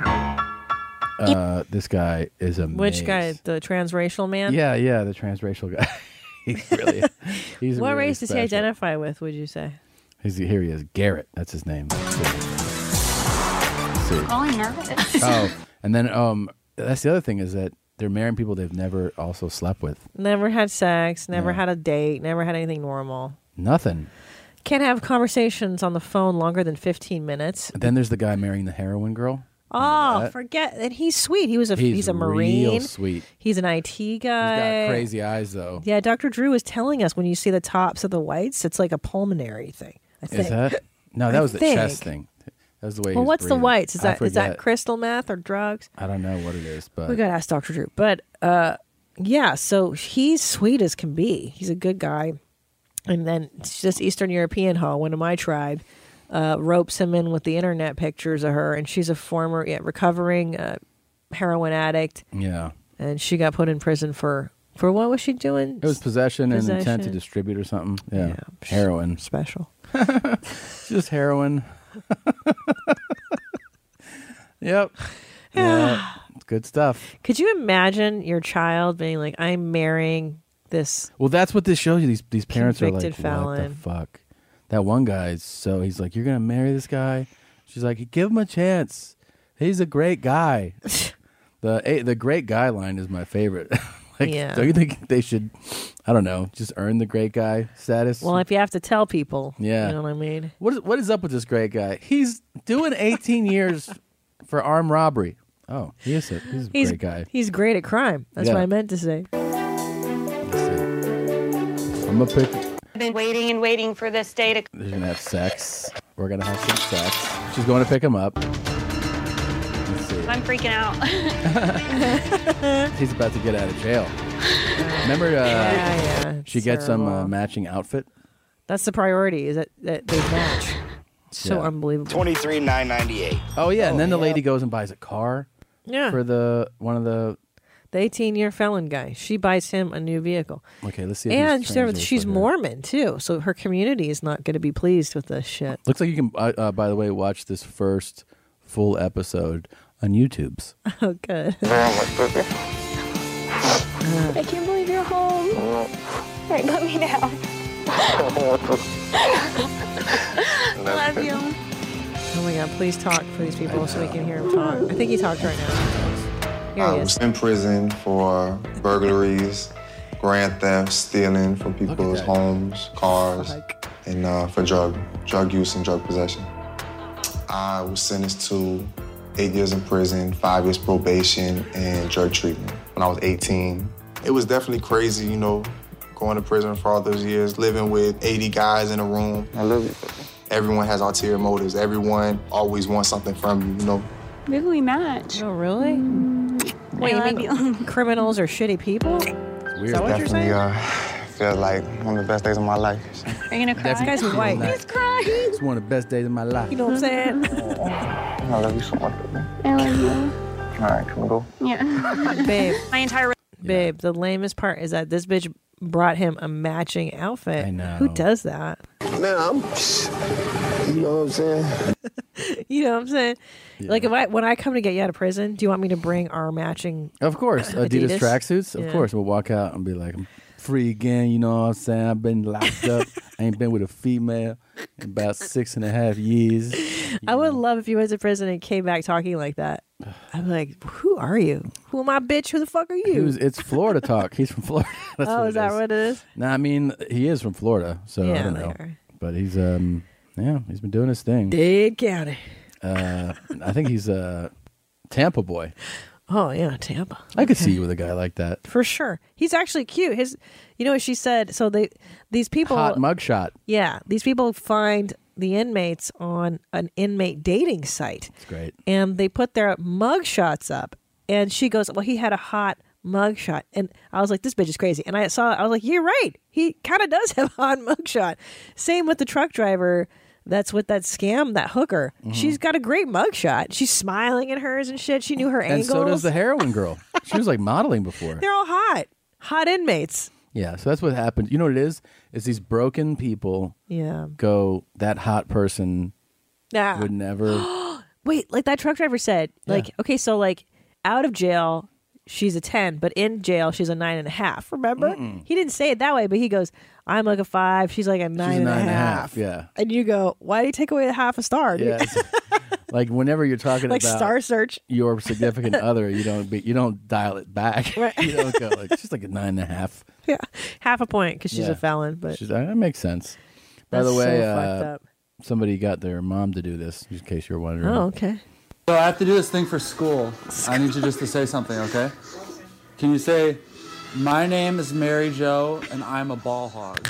This guy is amazing. Which guy? The transracial man? Yeah, the transracial guy. He's what really race does he special. identify with, would you say? Here he is. Garrett. That's his name. Let's see. Oh, I'm nervous. Oh, and then that's the other thing is that they're marrying people they've never also slept with. Never had sex, never had a date, never had anything normal. Nothing. Can't have conversations on the phone longer than 15 minutes. Then there's the guy marrying the heroin girl. Oh, forget. And he's sweet. He's a Marine. Real sweet. He's an IT guy. He's got crazy eyes, though. Yeah, Dr. Drew was telling us when you see the tops of the whites, it's like a pulmonary thing. I think. Is that? No, that was the chest thing. That was the way. Well, he was what's the breathing. whites? Is I that forget. crystal meth or drugs? I don't know what it is, but We got to ask Dr. Drew. But yeah, so he's sweet as can be. He's a good guy. And then it's just Eastern European hoe, one of my tribe, ropes him in with the internet pictures of her, and she's a former recovering heroin addict. Yeah. And she got put in prison for what was she doing? It was possession and intent to distribute or something. Yeah. Heroin. Special. Just heroin. Yep. Yeah. It's good stuff. Could you imagine your child being like, I'm marrying this? Well, that's what this shows you. These parents are like, convicted felon. what the fuck? That one guy, he's like, you're going to marry this guy? She's like, give him a chance. He's a great guy. The great guy line is my favorite. Don't you think they should, I don't know, just earn the great guy status? Well, if you have to tell people, yeah. You know what I mean? What is up with this great guy? He's doing 18 years for armed robbery. Oh, he's a great guy. He's great at crime. That's what I meant to say. I'm going to pick. I've been waiting and waiting for this day to. They're going to have sex. We're going to have some sex. She's going to pick him up. Let's see. I'm freaking out. He's about to get out of jail. Remember, she gets some matching outfit. That's the priority, is that they match. So unbelievable. $23,998. Oh yeah, and then the lady goes and buys a car. Yeah. For the 18-year felon guy. She buys him a new vehicle. Okay, let's see. If And he's she's Mormon too, so her community is not going to be pleased with this shit. Looks like you can, by the way, watch this first full episode on YouTube's. Oh, good. I can't believe you're home. All right, put me down. Love you. Oh my God, please talk for these people so we can hear him talk. I think he talks right now. Here I he was is. in prison for burglaries, grand theft, stealing from people's homes, cars, and for drug use and drug possession. I was sentenced to 8 years in prison, 5 years probation, and drug treatment when I was 18. It was definitely crazy, you know, going to prison for all those years, living with 80 guys in a room. I love it. Everyone has ulterior motives. Everyone always wants something from you, you know. Maybe we match. Oh, really? Wait, you mean criminals are shitty people? Is that what you're saying? Definitely felt like one of the best days of my life. Are you gonna cry? This guy's white. He's crying. It's one of the best days of my life. You know what I'm saying? I love you so much, baby. I love you. All right, can we go? Yeah. Babe. My entire. Babe, the lamest part is that this bitch brought him a matching outfit. I know. Who does that? Man, you know what I'm saying? You know what I'm saying? Yeah. Like when I come to get you out of prison, do you want me to bring our matching? Of course, Adidas tracksuits. Of Yeah. course, we'll walk out and be like, I'm free again. You know what I'm saying? I've been locked up. I ain't been with a female in about 6.5 years. I would love if you went to prison and came back talking like that. I'd be like, who are you? Who am I, bitch? Who the fuck are you? It's Florida talk. He's from Florida. That's oh, what is that what it is? No, I mean, he is from Florida, so I Yeah, don't know. But he's he's been doing his thing. Dade County. I think he's a Tampa boy. Oh yeah, Tampa. I could see you with a guy like that. For sure. He's actually cute. You know what she said? So these people Hot mugshot. Yeah, these people find the inmates on an inmate dating site. It's great. And they put their mugshots up. And she goes, well, he had a hot mugshot. And I was like, this bitch is crazy. And I was like, you're right. He kind of does have a hot mugshot. Same with the truck driver that's with that scam, that hooker. Mm-hmm. She's got a great mugshot. She's smiling at hers and shit. She knew her And angles. so does the heroin girl. She was like modeling before. They're all hot. Hot inmates. Yeah, so that's what happened. You know what it is? It's these broken people Yeah. go, that hot person Yeah. would never. Wait, like that truck driver said, like, okay, so like out of jail, she's a 10, but in jail, she's a 9.5. Remember? He didn't say it that way, but he goes, I'm like a 5. She's like a 9.5. Yeah. And you go, why do you take away a half a star? dude?" Yeah. Like whenever you're talking Like about Star Search. your significant other, you don't dial it back. Right. You don't go like she's like a 9.5. Yeah, half a point because she's Yeah. a felon. But That makes sense. By That's the way, so fucked up. somebody got their mom to do this, in case you're wondering. Oh, okay. So I have to do this thing for school. I need you just to say something, okay? Can you say, my name is Mary Jo and I'm a ball hog?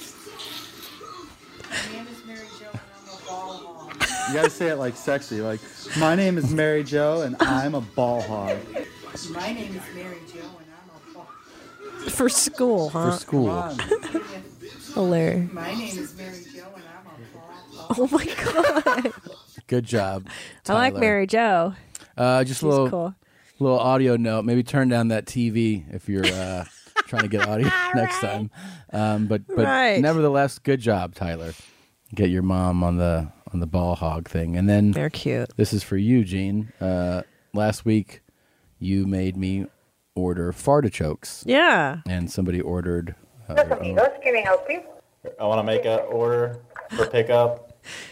You gotta say it like sexy, like, my name is Mary Jo and I'm a ball hog. My name is Mary Jo and I'm a ball. For school, huh? For school. Hilarious. My name is Mary Jo and I'm a ball. Oh my god. Good job. I like Tyler. Mary Jo. Just She's a little cool. little audio note. Maybe turn down that TV if you're trying to get audio next time. But Right. nevertheless, good job, Tyler. Get your mom on the ball hog thing, and then they're cute. This is for you, Gene. Last week, you made me order fartichokes. Yeah. And somebody ordered. Can I help you? I want to make an order for pickup.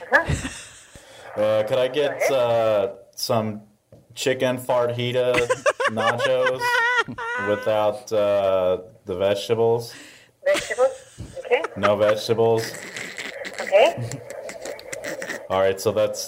Could I get some chicken fajita nachos without the vegetables? Vegetables? Okay. No vegetables. Okay. All right, so that's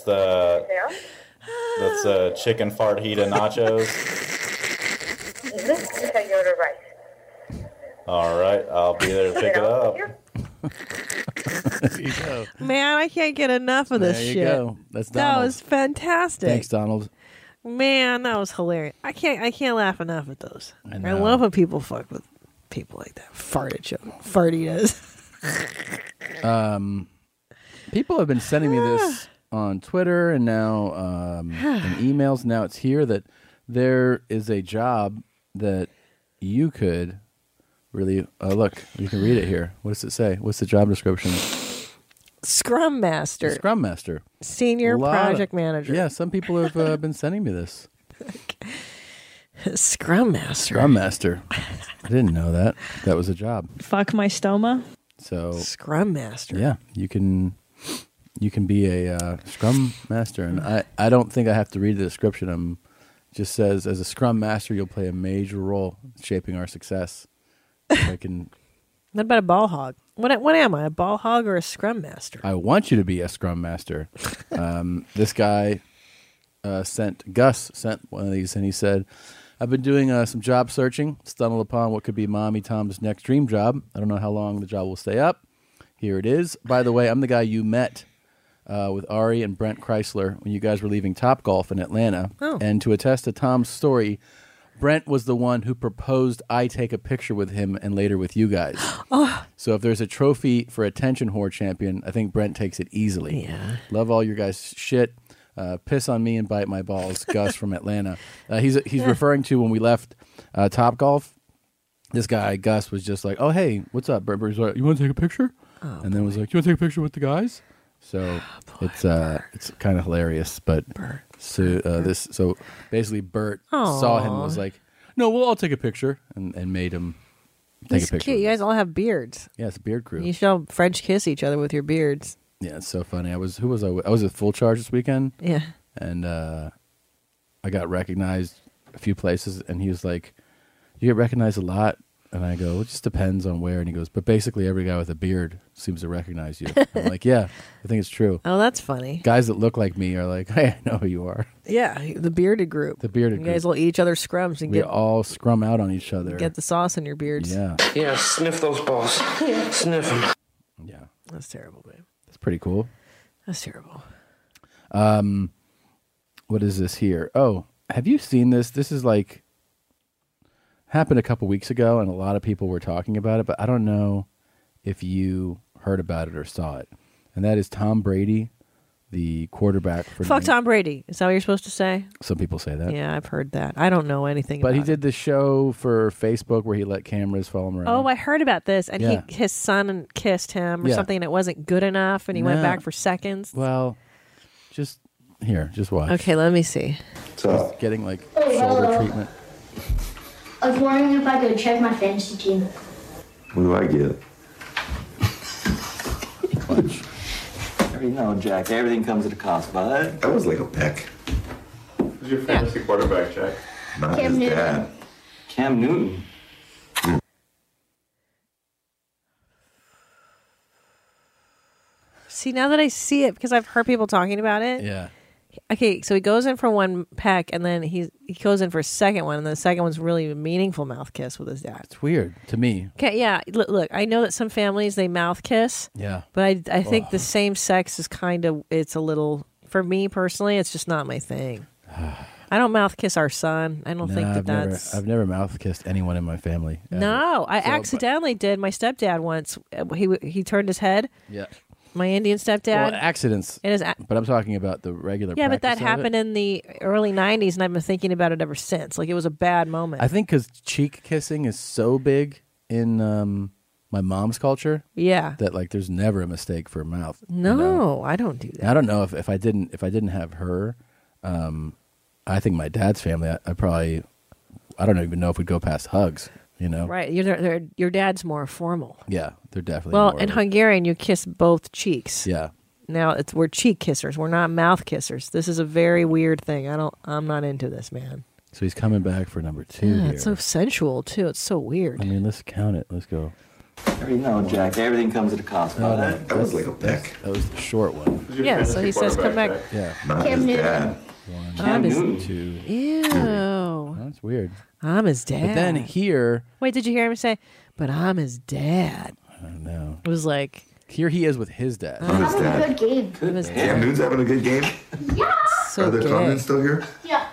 chicken fajita nachos. Mm-hmm. So you order rice. All right, I'll be there to pick it up. There you go. Man, I can't get enough of this There you shit. go. That's That Donald. was fantastic. Thanks, Donald. Man, that was hilarious. I can't laugh enough at those. I know. love when people fuck with people like that. Fartitas. People have been sending me this on Twitter and now in emails. Now it's here that there is a job that you could really look. You can read it here. What does it say? What's the job description? Scrum Master. Scrum Master. Senior Project Manager. Yeah, some people have been sending me this. Scrum Master. Scrum Master. I didn't know that. That was a job. Fuck my stoma. So Scrum Master. Yeah, you can be a Scrum Master, and I don't think I have to read the description. Just says as a Scrum Master, you'll play a major role in shaping our success. I can. What about a ball hog? What am I? A ball hog or a Scrum Master? I want you to be a Scrum Master. This guy Gus sent one of these, and he said, I've been doing some job searching, stumbled upon what could be Mommy Tom's next dream job. I don't know how long the job will stay up. Here it is. By the way, I'm the guy you met with Ari and Brent Chrysler when you guys were leaving Topgolf in Atlanta. Oh. And to attest to Tom's story, Brent was the one who proposed I take a picture with him and later with you guys. Oh. So if there's a trophy for attention whore champion, I think Brent takes it easily. Yeah. Love all your guys' shit. Piss on me and bite my balls. Gus from Atlanta. He's referring to when we left Topgolf. This guy Gus was just like, "Oh hey, what's up, Brent? You want to take a picture?" And then was like, "You want to take a picture with the guys?" So it's kind of hilarious. But so basically, Bert saw him and was like, "No, we'll all take a picture," and made him take That's a picture. cute. You guys all have beards. Yeah, it's a beard crew. You should all French kiss each other with your beards. Yeah, it's so funny. I was at Full Charge this weekend. Yeah. And I got recognized a few places, and he was like, "You get recognized a lot?" And I go, "It just depends on where." And he goes, "But basically every guy with a beard seems to recognize you." I'm like, "Yeah, I think it's true." Oh, that's funny. Guys that look like me are like, "Hey, I know who you are." Yeah, the bearded group. The bearded You group. guys will eat each other's scrums and We all scrum out on each other. get the sauce in your beards. Yeah. Yeah, sniff those balls. Sniff them. Yeah. That's terrible, man. That's pretty cool. That's terrible. What is this here? Oh, have you seen this? This is like happened a couple weeks ago, and a lot of people were talking about it, but I don't know if you heard about it or saw it. And that is Tom Brady, the quarterback for Fuck Tom Brady. Is that what you're supposed to say? Some people say that. Yeah, I've heard that. I don't know anything But about he it. did this show for Facebook where he let cameras follow him around. Oh, I heard about this. And Yeah. his son kissed him or Yeah. something, and it wasn't good enough, and he went No. back for seconds. Well, just watch. Okay, let me see. So he's getting like Hey, shoulder hello. treatment. I was wondering if I could check my fantasy team. What do I get? You know, Jack, everything comes at a cost, bud. That was like a peck. Who's your fantasy quarterback, Jack? Not Cam his Newton. dad. Cam Newton. See, now that I see it, because I've heard people talking about it. Yeah. Okay, so he goes in for one peck, and then he goes in for a second one, and the second one's really a meaningful mouth kiss with his dad. It's weird to me. Okay, yeah. Look, I know that some families they mouth kiss. Yeah. But I think the same sex is kind of, it's a little, for me personally, it's just not my thing. I don't mouth kiss our son. I don't think Nah, that's. I've never mouth kissed anyone in my family. ever. No, I So, accidentally did. My stepdad once. He turned his head. Yeah. My Indian stepdad. Well, accidents. It is but I'm talking about the regular. Yeah, but that practice of it. happened in the early '90s, and I've been thinking about it ever since. Like it was a bad moment. I think because cheek kissing is so big in my mom's culture. Yeah. That like there's never a mistake for a mouth. No, I don't do that. I don't know if I didn't have her. I think my dad's family. I probably. I don't even know if we'd go past hugs. You know. Right. Your dad's more formal. Yeah, they're definitely. Well, more in like- Hungarian, you kiss both cheeks. Yeah. Now we're cheek kissers. We're not mouth kissers. This is a very weird thing. I'm not into this, man. So he's coming back for number 2 Yeah, here. it's so sensual too. It's so weird. I mean, let's count it. Let's go. You know, Jack, everything comes at a cost, No, bud. that was like a peck. That was the short one. Yeah, so he says, "Come back." Yeah. Not Cam his Newton. dad. I'm his, 2. Ew. That's weird. I'm his dad. But then here, Wait, did you hear him say, "But I'm his dad"? I don't know. It was like Here he is with his dad. I'm his Having a dad. good game. Cam Newton's having a good game. so Are the gay. comments still here? Yeah.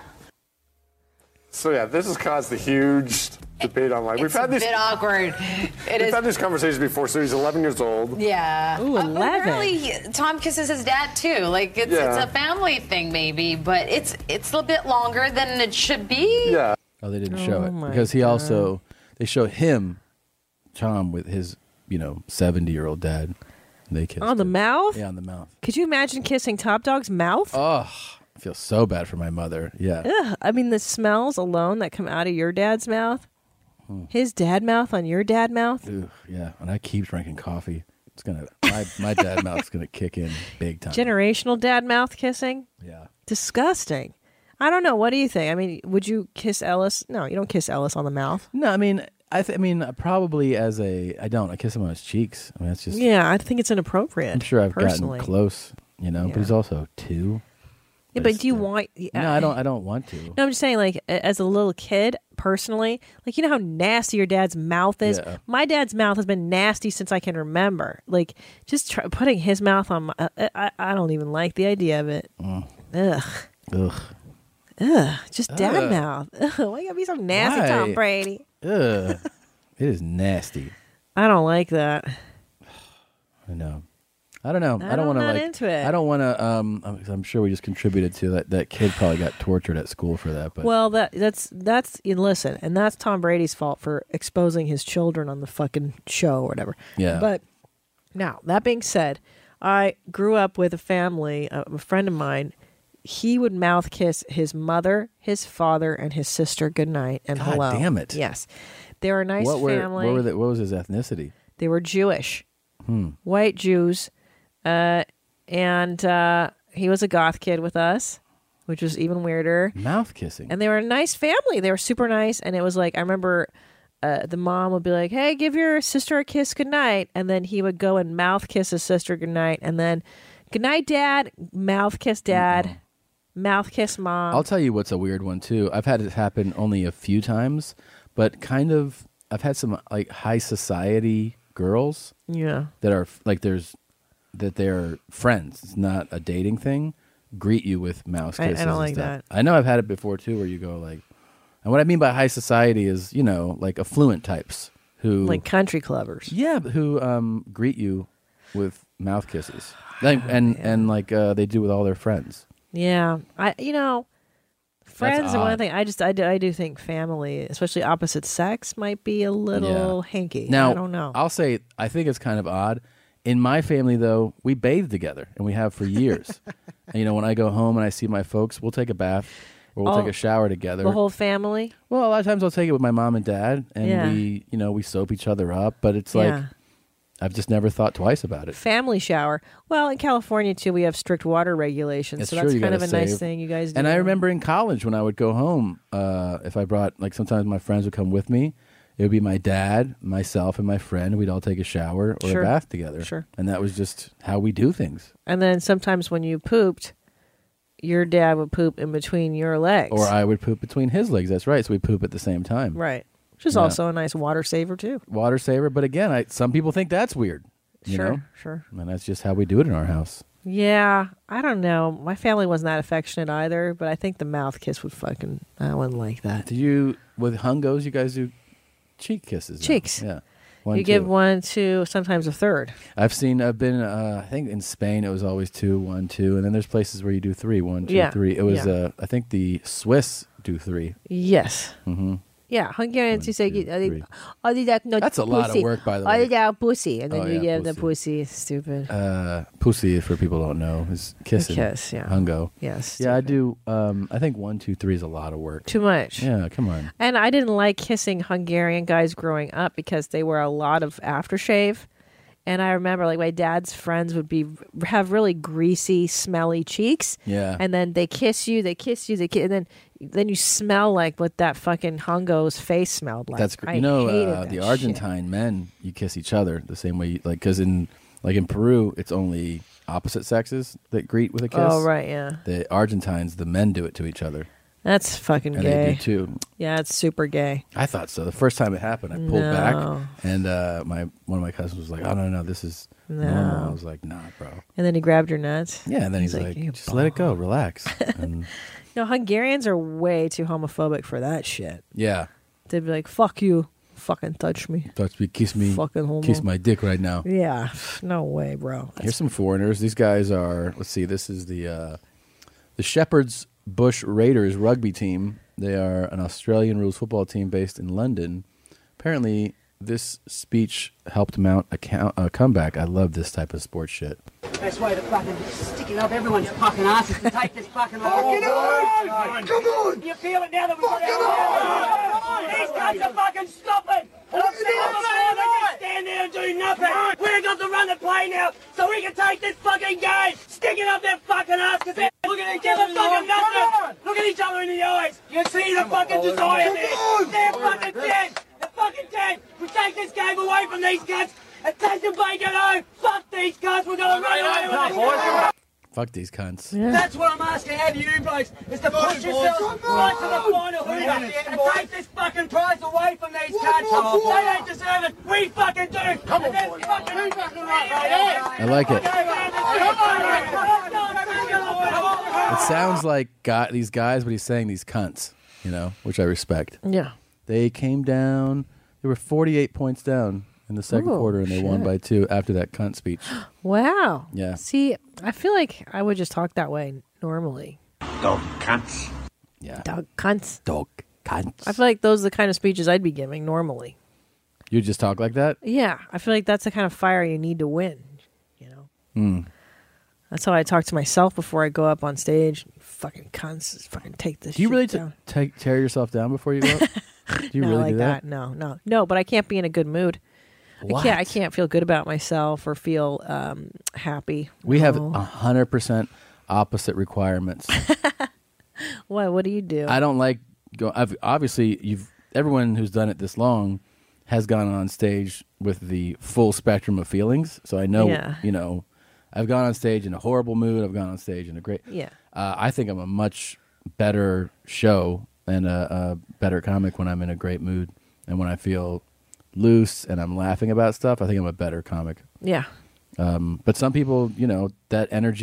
So yeah, this has caused a huge debate online. We've had a bit awkward. We've had these conversations before. So he's 11 years old. Yeah. Ooh, 11. Apparently, Tom kisses his dad too. Like it's Yeah. a family thing, maybe, but it's a bit longer than it should be. Yeah. Oh, they didn't show Oh it my because he God. also they show him, Tom, with his 70-year-old dad. They kissed on the him. mouth. Yeah, on the mouth. Could you imagine kissing Top Dog's mouth? Oh, I feel so bad for my mother. Yeah. Ugh. I mean, the smells alone that come out of your dad's mouth, his dad mouth on your dad mouth. Ugh, yeah, and I keep drinking coffee. It's gonna my dad mouth's gonna kick in big time. Generational dad mouth kissing. Yeah. Disgusting. I don't know. What do you think? I mean, would you kiss Ellis? No, you don't kiss Ellis on the mouth. No, I mean, probably I don't. I kiss him on his cheeks. I mean, that's just. Yeah, I think it's inappropriate. I'm sure I've personally. gotten close, but he's also 2. Yeah, but do you want? No, I don't. I don't want to. No, I'm just saying, like, as a little kid, personally, like, you know how nasty your dad's mouth is? Yeah. My dad's mouth has been nasty since I can remember. Like, just putting his mouth on my, I don't even like the idea of it. Ugh. Ugh. Ugh. Just dad Ugh. mouth. Ugh, why you gotta be so nasty, Why? Tom Brady? Ugh. It is nasty. I don't like that. I know. I don't know. I don't want to not into it. I don't want to. I'm sure we just contributed to that. That kid probably got tortured at school for that. But Well, that's listen, and that's Tom Brady's fault for exposing his children on the fucking show or whatever. Yeah. But now, that being said, I grew up with a family, a friend of mine. He would mouth kiss his mother, his father, and his sister goodnight and God hello. damn it. Yes. They were a nice family. What was his ethnicity? They were Jewish, Hmm. white Jews. And he was a goth kid with us, which was even weirder. Mouth kissing. And they were a nice family. They were super nice. And it was like, I remember the mom would be like, hey, give your sister a kiss goodnight. And then he would go and mouth kiss his sister goodnight. And then, goodnight, dad, mouth kiss dad, mouth kiss mom. I'll tell you what's a weird one too. I've had it happen only a few times, but kind of I've had some like high society girls. Yeah. That are like they're friends. It's not a dating thing. Greet you with mouse I kisses. don't and like stuff. that. I know I've had it before too, where you go like, And what I mean by high society is, like affluent types who Like country clubbers. Yeah, who greet you with mouth kisses. And like they do with all their friends. Yeah. Friends are one odd. thing. I do think family, especially opposite sex, might be a little hanky. Now, I don't know. I'll say I think it's kind of odd. In my family, though, we bathe together, and we have for years. And, when I go home and I see my folks, we'll take a bath or we'll take a shower together. The whole family? Well, a lot of times I'll take it with my mom and dad, and Yeah. we soap each other up. But it's like Yeah. I've just never thought twice about it. Family shower. Well, in California, too, we have strict water regulations. It's so true, that's you kind of a gotta nice save. thing you guys do. And I remember in college when I would go home, if I brought, like sometimes my friends would come with me. It would be my dad, myself, and my friend. We'd all take a shower or Sure. a bath together. Sure. And that was just how we do things. And then sometimes when you pooped, your dad would poop in between your legs. Or I would poop between his legs. That's right. So we poop at the same time. Right. Which is Yeah. also a nice water saver, too. Water saver. But again, some people think that's weird. You Sure, know? sure. And that's just how we do it in our house. Yeah, I don't know. My family wasn't that affectionate either, but I think the mouth kiss would I wouldn't like that. Do you, with hungos, you guys do cheek kisses? now? Cheeks. Yeah. You give 1, 2, sometimes a third. I've been, I think in Spain it was always 2, 1, 2, and then there's places where you do 3, 1, 2, Yeah, 3. It was, yeah. I think the Swiss do 3. Yes. Mm-hmm. Yeah, Hungarians, you say, That's a lot of work, by the way. Pussy. And then Oh, you yeah, give the pussy. Stupid. Pussy, for people who don't know, is kissing. kiss, yeah. Hungo. Yes. Yeah, I do. I think 1, 2, 3 is a lot of work. Too much. Yeah, come on. And I didn't like kissing Hungarian guys growing up because they wear a lot of aftershave. And I remember, like, my dad's friends would have really greasy, smelly cheeks. Yeah. And then they kiss you, and then you smell like what that fucking Hungo's face smelled like. That's I you know hated the that Argentine men, you kiss each other the same way, because in Peru it's only opposite sexes that greet with a kiss. Oh, right, yeah. The Argentines, the men do it to each other. That's fucking And gay. they do too. Yeah, it's super gay. I thought so. The first time it happened, I pulled No. back, and one of my cousins was like, "Oh no, this is normal." I was like, "Nah, bro." And then he grabbed your nuts. Yeah, and then he's like, "You "Just let it go, relax." And No, Hungarians are way too homophobic for that shit. yeah, They'd be like, "Fuck you, fucking touch me." touch me, kiss me, Fucking homo. kiss my dick right now. Yeah, no way, bro. Here's some foreigners. These guys are. Let's see. This is the Shepherd's Bush Raiders rugby team. They are an Australian rules football team based in London. Apparently, this speech helped mount a comeback. I love this type of sports shit. Best way to fucking stick it up everyone's fucking ass is to take this fucking off. Come on! You feel it now that we've got it. These guys are fucking stopping! They just stand there and do nothing. We've got to run the play now so we can take this fucking game, stick it up their fucking ass because they're looking at each other fucking nothing. Look at each other in the eyes. You see the fucking desire there. They're fucking dead. They're fucking dead. We take this game away from these cunts and take them back at home. Fuck these cunts. We're going to run away with this. Fuck these cunts. That's what I'm asking out of you blokes, is to push yourselves right to the final hooter and take this fucking prize away from these cunts. They don't deserve it. We fucking do. Come on, boys. I like it. It sounds like these guys, but he's saying these cunts, which I respect. Yeah. They came down. They were 48 points down in the second Ooh, quarter, and they won shit. by 2 after that cunt speech. Wow. Yeah. See, I feel like I would just talk that way normally. Dog cunts. Yeah. Dog cunts. Dog cunts. I feel like those are the kind of speeches I'd be giving normally. You just talk like that? Yeah, I feel like that's the kind of fire you need to win. Hmm. That's how I talk to myself before I go up on stage. Fucking cunts, just fucking take this. Do you shit really down. tear yourself down before you go up? Do you Not really like do that? No. But I can't be in a good mood. What? I can't feel good about myself or feel happy. We have No. 100% opposite requirements. What do you do? I don't like obviously everyone who's done it this long has gone on stage with the full spectrum of feelings. So I know, Yeah. I've gone on stage in a horrible mood. I've gone on stage in a great. Yeah. I think I'm a much better show and a better comic when I'm in a great mood and when I feel loose and I'm laughing about stuff. I think I'm a better comic. Yeah. But some people, that energy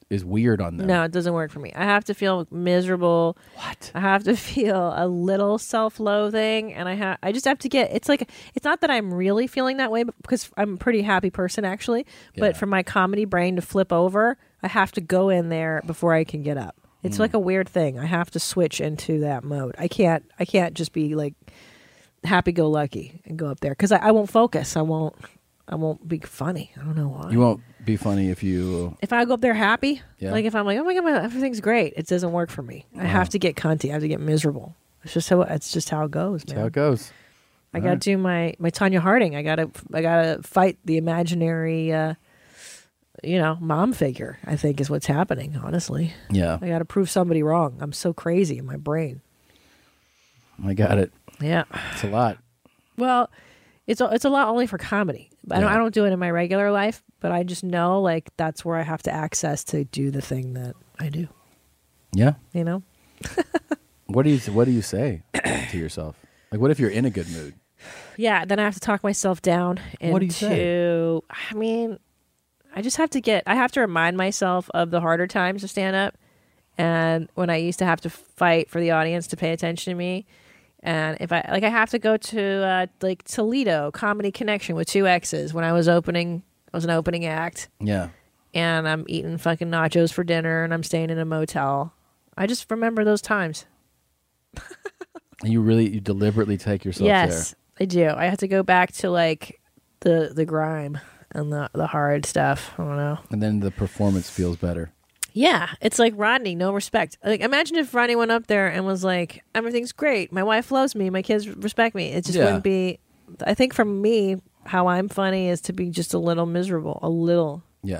is weird on them. No, it doesn't work for me. I have to feel miserable. What? I have to feel a little self-loathing, and I just have to get. It's like it's not that I'm really feeling that way, but because I'm a pretty happy person actually. But for my comedy brain to flip over, I have to go in there before I can get up. It's like a weird thing. I have to switch into that mode. I can't just be like happy-go-lucky and go up there because I won't focus. I won't be funny. I don't know why. You won't be funny if you... If I go up there happy, Yeah. like if I'm like, oh my God, everything's great, it doesn't work for me. I have to get cunty. I have to get miserable. It's just how it goes, man. That's how it goes. I got to do my Tanya Harding. I got to fight the imaginary, mom figure, I think is what's happening, honestly. Yeah. I got to prove somebody wrong. I'm so crazy in my brain. I got it. Yeah. It's a lot. Well, it's a lot only for comedy. I don't do it in my regular life, but I just know like that's where I have to access to do the thing that I do. Yeah. You know? What do you say to yourself? Like, what if you're in a good mood? Yeah, then I have to talk myself down into, What do you say? I mean, I have to remind myself of the harder times of stand up and when I used to have to fight for the audience to pay attention to me. And if I have to go to like Toledo Comedy Connection with 2 X's when I was an opening act. Yeah. And I'm eating fucking nachos for dinner and I'm staying in a motel. I just remember those times. You deliberately take yourself there. Yes, I do. I have to go back to like the grime and the hard stuff. I don't know. And then the performance feels better. Yeah, it's like Rodney, no respect. Like, imagine if Rodney went up there and was like, everything's great. My wife loves me. My kids respect me. It just wouldn't be... I think for me, how I'm funny is to be just a little miserable. A little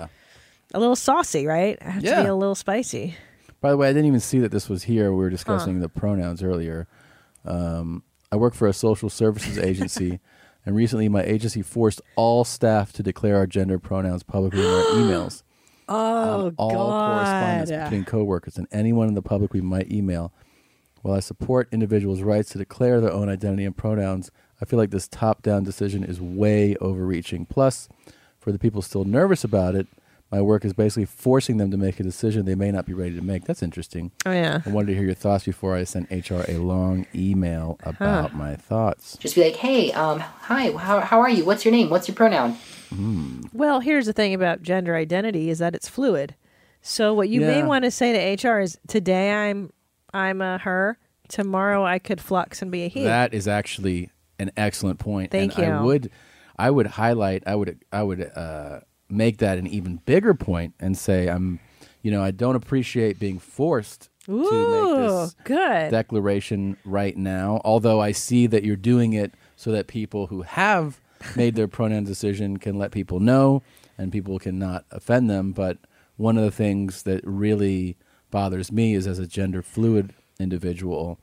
saucy, right? I have to be a little spicy. By the way, I didn't even see that this was here. We were discussing the pronouns earlier. I work for a social services agency, and recently my agency forced all staff to declare our gender pronouns publicly in our emails. Oh, all correspondence between coworkers and anyone in the public we might email. While I support individuals' rights to declare their own identity and pronouns, I feel like this top-down decision is way overreaching. Plus, for the people still nervous about it, my work is basically forcing them to make a decision they may not be ready to make. That's interesting. Oh, yeah. I wanted to hear your thoughts before I sent HR a long email about my thoughts. Just be like, hey, hi, how are you? What's your name? What's your pronoun? Well, here's the thing about gender identity is that it's fluid. So what you may want to say to HR is, today I'm a her. Tomorrow I could flux and be a he. That is actually an excellent point. Thank and you. I would highlight. I would make that an even bigger point and say I don't appreciate being forced to make this declaration right now. Although I see that you're doing it so that people who have made their pronoun decision can let people know and people cannot offend them. But one of the things that really bothers me is, as a gender fluid individual,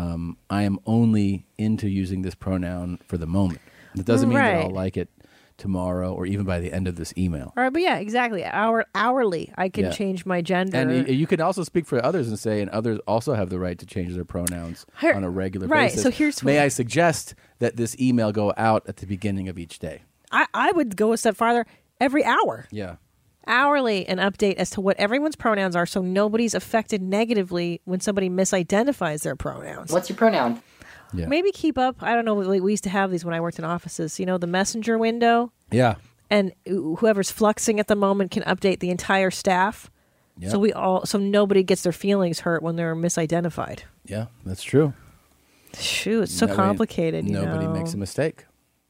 I am only into using this pronoun for the moment. It doesn't mean that I'll like it tomorrow or even by the end of this email. All right, but yeah, exactly. Hourly, I can change my gender. And you can also speak for others and say, and others also have the right to change their pronouns on a regular basis. So here's May I suggest that this email go out at the beginning of each day? I would go a step farther. Every hour. Yeah. Hourly, an update as to what everyone's pronouns are, so nobody's affected negatively when somebody misidentifies their pronouns. What's your pronoun? Yeah. Maybe keep up. I don't know. We used to have these when I worked in offices. You know, the messenger window. Yeah. And whoever's fluxing at the moment can update the entire staff. Yep. So nobody gets their feelings hurt when they're misidentified. Yeah, that's true. Shoot, it's so That way complicated. Nobody makes a mistake.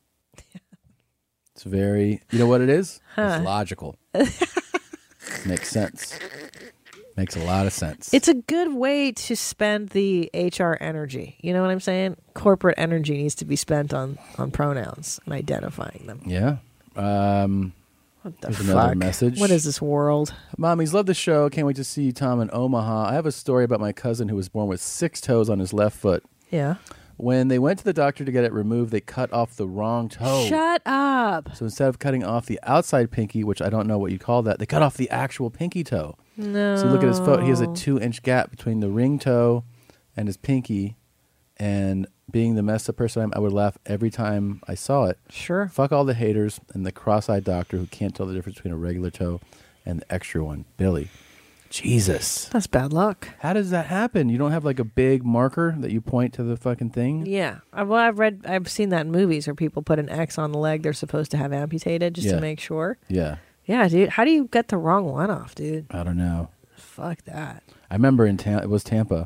It's very, you know what it is? It's logical. Makes sense. Makes a lot of sense. It's a good way to spend the HR energy. You know what I'm saying? Corporate energy needs to be spent on pronouns and identifying them. Yeah. What the There's fuck? another message. What is this world? Mommies, love the show. Can't wait to see you, Tom, in Omaha. I have a story about my cousin who was born with 6 toes on his left foot. Yeah. When they went to the doctor to get it removed, they cut off the wrong toe. Shut up. So instead of cutting off the outside pinky, which I don't know what you call that, they cut off the actual pinky toe. No. So look at his foot. He has a 2-inch gap between the ring toe and his pinky. And being the messed up person I would laugh every time I saw it. Sure. Fuck all the haters and the cross-eyed doctor who can't tell the difference between a regular toe and the extra one. Billy. Jesus. That's bad luck. How does that happen? You don't have like a big marker that you point to the fucking thing? Yeah. Well, I've seen that in movies where people put an X on the leg they're supposed to have amputated just to make sure. Yeah. Yeah, dude. How do you get the wrong one off, dude? I don't know. Fuck that. I remember it was Tampa.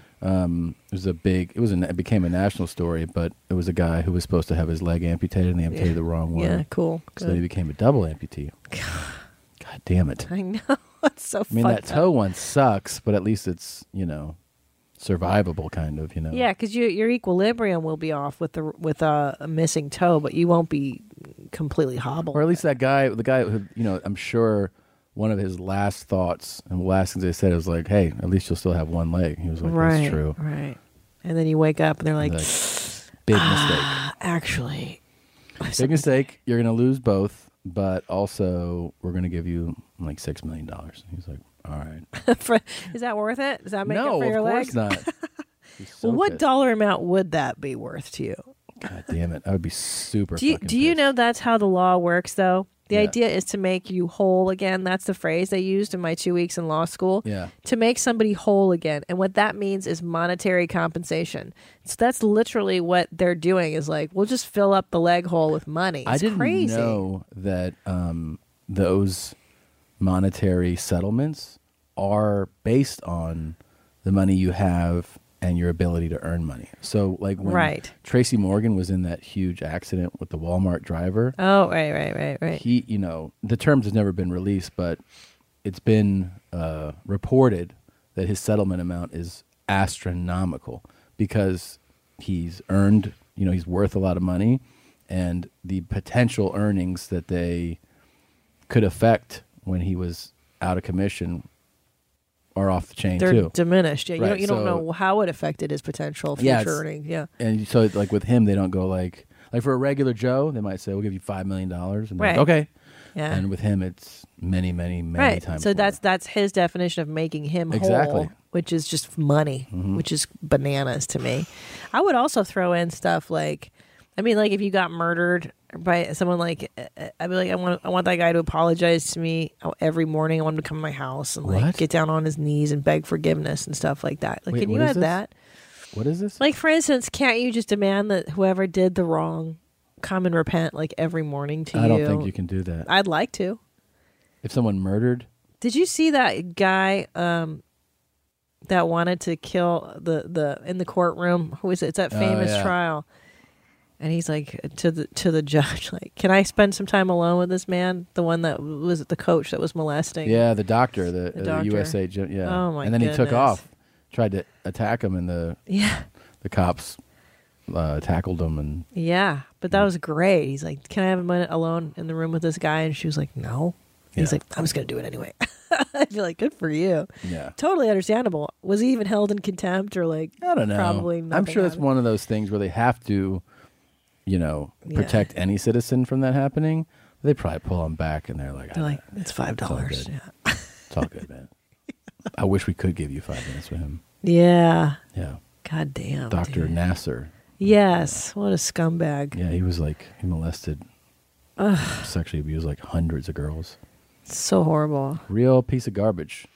It became a national story, but it was a guy who was supposed to have his leg amputated and they amputated the wrong one. Yeah, cool. So he became a double amputee. God damn it. I know. It's so funny. That toe one sucks, but at least it's, survivable kind of, Yeah, because your equilibrium will be off with a missing toe, but you won't be completely hobbled. Or at least the guy who, I'm sure one of his last thoughts and the last things they said was like, hey, at least you'll still have one leg. He was like, that's true. Right. And then you wake up and they're like, big mistake. Actually. Big mistake. You're going to lose both, but also we're going to give you like $6 million. He's like, all right. Is that worth it? Does that make it No, for your of leg? course not. Well, what dollar amount would that be worth to you? God damn it. I would be super Do you know that's how the law works, though? The idea is to make you whole again. That's the phrase they used in my 2 weeks in law school. Yeah. To make somebody whole again. And what that means is monetary compensation. So that's literally what they're doing is like, we'll just fill up the leg hole with money. It's I didn't crazy. know that those monetary settlements are based on the money you have and your ability to earn money. So like when Tracy Morgan was in that huge accident with the Walmart driver. Oh, right. He, the terms have never been released, but it's been reported that his settlement amount is astronomical because he's earned, he's worth a lot of money, and the potential earnings that they could affect when he was out of commission are off the chain They're too. diminished. Yeah, Right, you don't know how it affected his potential future earnings. Yeah. And so like with him, they don't go like for a regular Joe, they might say, we'll give you $5 million. And they're like, okay. Yeah. And with him, it's many times So more. that's his definition of making him Exactly. whole, which is just money, which is bananas to me. I would also throw in stuff like, if you got murdered by someone, like, I'd be like, I want that guy to apologize to me every morning. I want him to come to my house and like get down on his knees and beg forgiveness and stuff like that. Like, Wait, can what you is add this? that? What is this? Like, for instance, can't you just demand that whoever did the wrong come and repent like every morning to you? I don't think you can do that. I'd like to. If someone murdered? Did you see that guy that wanted to kill the in the courtroom? Who is it? It's that famous trial. And he's like to the judge, like, can I spend some time alone with this man? The one that was the coach that was molesting. Yeah, the doctor, the doctor. USA gym. Yeah. Oh my And then he took goodness. off, tried to attack him, and the cops tackled him. And Yeah, but that was great. He's like, can I have a minute alone in the room with this guy? And she was like, no. He's like, I'm just going to do it anyway. I feel like, good for you. Yeah. Totally understandable. Was he even held in contempt or like, I don't know. Probably I'm nothing sure it's happened? one of those things where they have to, protect any citizen from that happening. They probably pull him back, and they're like, it's $5. Yeah. It's all good, man. I wish we could give you 5 minutes with him. Yeah. Yeah. God damn. Dr. dude. Nasser. Yes. What a scumbag. Yeah, he molested, sexually abused like hundreds of girls. So horrible. Real piece of garbage.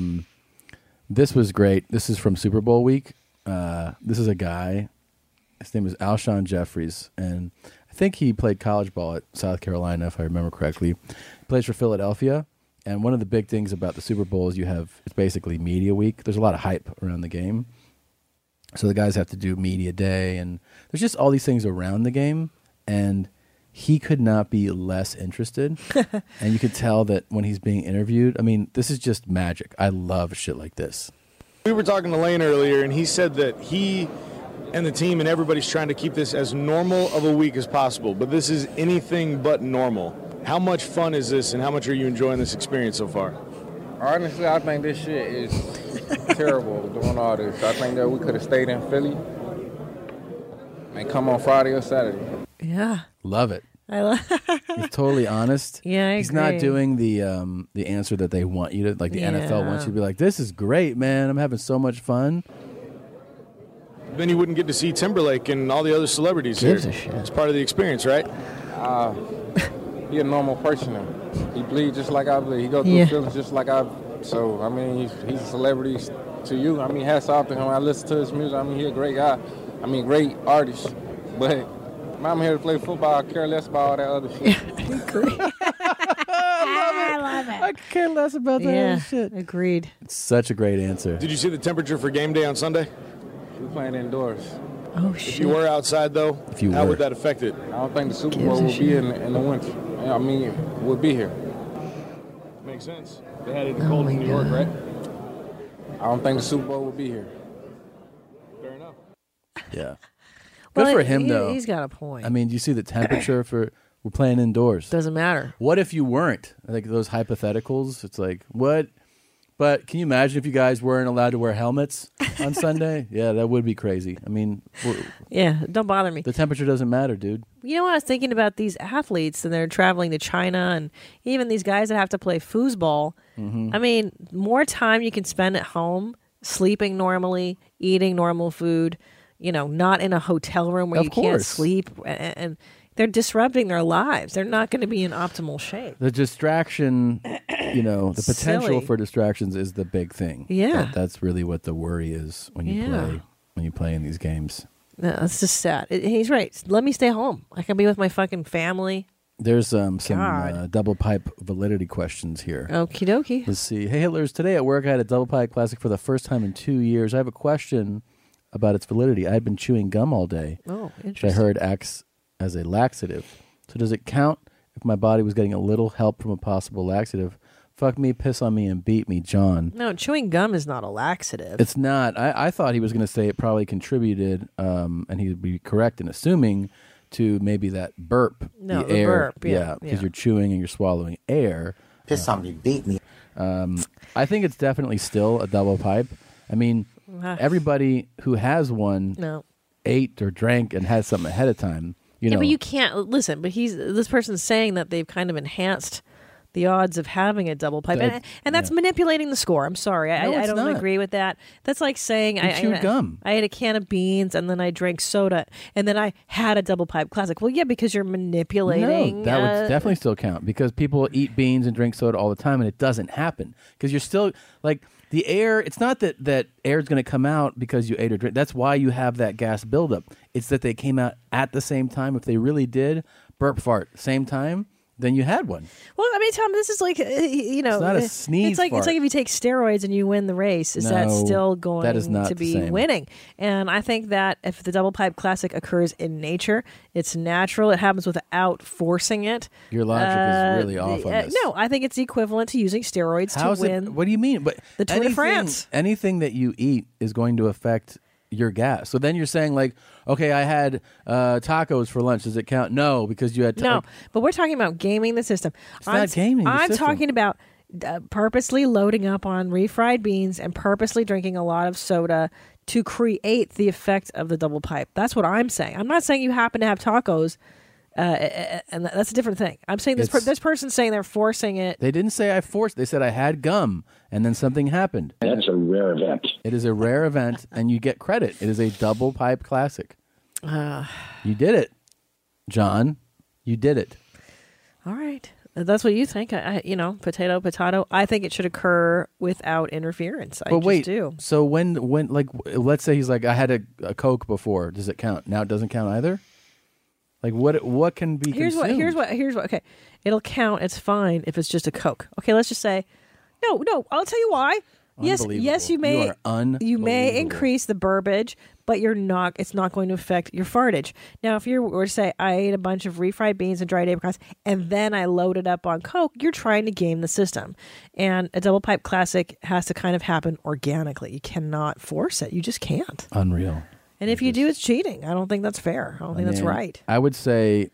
This was great. This is from Super Bowl week. This is a guy. His name is Alshon Jeffries, and I think he played college ball at South Carolina, if I remember correctly. He plays for Philadelphia, and one of the big things about the Super Bowl is it's basically media week. There's a lot of hype around the game. So the guys have to do media day, and there's just all these things around the game, and he could not be less interested. And you could tell that when he's being interviewed, this is just magic. I love shit like this. We were talking to Lane earlier, and he said that he and the team and everybody's trying to keep this as normal of a week as possible, but this is anything but normal. How much fun is this, and how much are you enjoying this experience so far? Honestly, I think this shit is terrible doing all this. I think that we could have stayed in Philly and come on Friday or Saturday. Yeah. Love it. I love. He's totally honest. Yeah, I He's agree. not doing the answer that they want you to, like the NFL wants you to be like, this is great, man. I'm having so much fun. Then you wouldn't get to see Timberlake and all the other celebrities Gives here. a shit. It's part of the experience, right? He a normal person. He bleed just like I bleed. He go through feelings just like I've So, I mean, he's a celebrity to you. I mean, hats off to him. I listen to his music. I mean, he's a great guy. I mean, great artist. But I'm here to play football. I care less about all that other shit. I love it. I care less about that other shit. Agreed. It's such a great answer. Did you see the temperature for game day on Sunday? We're playing indoors. Oh, If you were outside, though, how would that affect it? I don't think the Super Bowl will be in the winter. I mean, we'll be here. Makes sense. They had it in cold in New York, right? I don't think the Super Bowl will be here. Fair enough. Yeah. Good Well, for him, though. he's got a point. I mean, do you see the temperature for we're playing indoors? Doesn't matter. What if you weren't? Like those hypotheticals, it's like, what? But can you imagine if you guys weren't allowed to wear helmets on Sunday? Yeah, that would be crazy. I mean, Yeah, don't bother me. the temperature doesn't matter, dude. You know what I was thinking about these athletes and they're traveling to China and even these guys that have to play foosball. Mhm. I mean, more time you can spend at home, sleeping normally, eating normal food, not in a hotel room where Of you can't course. sleep. And they're disrupting their lives. They're not going to be in optimal shape. The distraction, the potential Silly. for distractions is the big thing. Yeah. That's really what the worry is when you Yeah. play in these games. No, that's just sad. He's right. Let me stay home. I can be with my fucking family. There's some God. double pipe validity questions here. Okie dokie. Let's see. Hey, Hitlers, today at work I had a double pipe classic for the first time in 2 years. I have a question about its validity. I had been chewing gum all day, Oh, which I interesting. heard acts as a laxative. So does it count if my body was getting a little help from a possible laxative? Fuck me, piss on me, and beat me, John. No, chewing gum is not a laxative. It's not. I thought he was going to say it probably contributed, and he would be correct in assuming, to maybe that burp. No, the the air. burp, yeah, because yeah. you're chewing and you're swallowing air. Piss on me, beat me. I think it's definitely still a double pipe. I mean, everybody who has one No. ate or drank and had something ahead of time. You Yeah, know, but you can't listen. But this person's saying that they've kind of enhanced the odds of having a double pipe, and that's manipulating the score. I'm sorry, No, I it's don't not. agree with that. That's like saying You chewed gum. I ate a can of beans and then I drank soda and then I had a double pipe classic. Well, yeah, because you're manipulating. No, that would definitely still count because people eat beans and drink soda all the time, and it doesn't happen because you're still like the air. It's not that air is going to come out because you ate or drink. That's why you have that gas buildup. It's that they came out at the same time. If they really did burp fart same time, then you had one. Well, I mean, Tom, this is like It's not a sneeze It's like fart. if you take steroids and you win the race. Is that No, still going that is not to the be same. winning? And I think that if the double pipe classic occurs in nature, it's natural. It happens without forcing it. Your logic is really off on this. No, I think it's equivalent to using steroids How's to win. it? What do you mean? But the Tour de France. Anything that you eat is going to affect your gas. So then you're saying like, okay, I had tacos for lunch. Does it count? No, because you had No, but we're talking about gaming the system. It's not gaming the I'm system. talking about purposely loading up on refried beans and purposely drinking a lot of soda to create the effect of the double pipe. That's what I'm saying. I'm not saying you happen to have tacos, and that's a different thing. I'm saying this person's saying they're forcing it. They didn't say I forced. They said I had gum, and then something happened. That's a rare event. It is a rare event, and you get credit. It is a double pipe classic. You did it, John. You did it. All right. That's what you think. Potato. I think it should occur without interference. I But just wait, do. so when like let's say he's like I had a Coke before. Does it count? Now it doesn't count either. Like what can be Here's consumed? what. Okay, it'll count. It's fine if it's just a Coke. Okay, let's just say, no. I'll tell you why. Yes, Unbelievable. you may. You are You may unbelievable. increase the burbage, but it's not going to affect your fartage. Now, if you were to say, I ate a bunch of refried beans and dried apricots, and then I loaded up on Coke, you're trying to game the system. And a double pipe classic has to kind of happen organically. You cannot force it. You just can't. Unreal. And if you do, it's cheating. I don't think that's fair. I don't think that's mean, right. I would say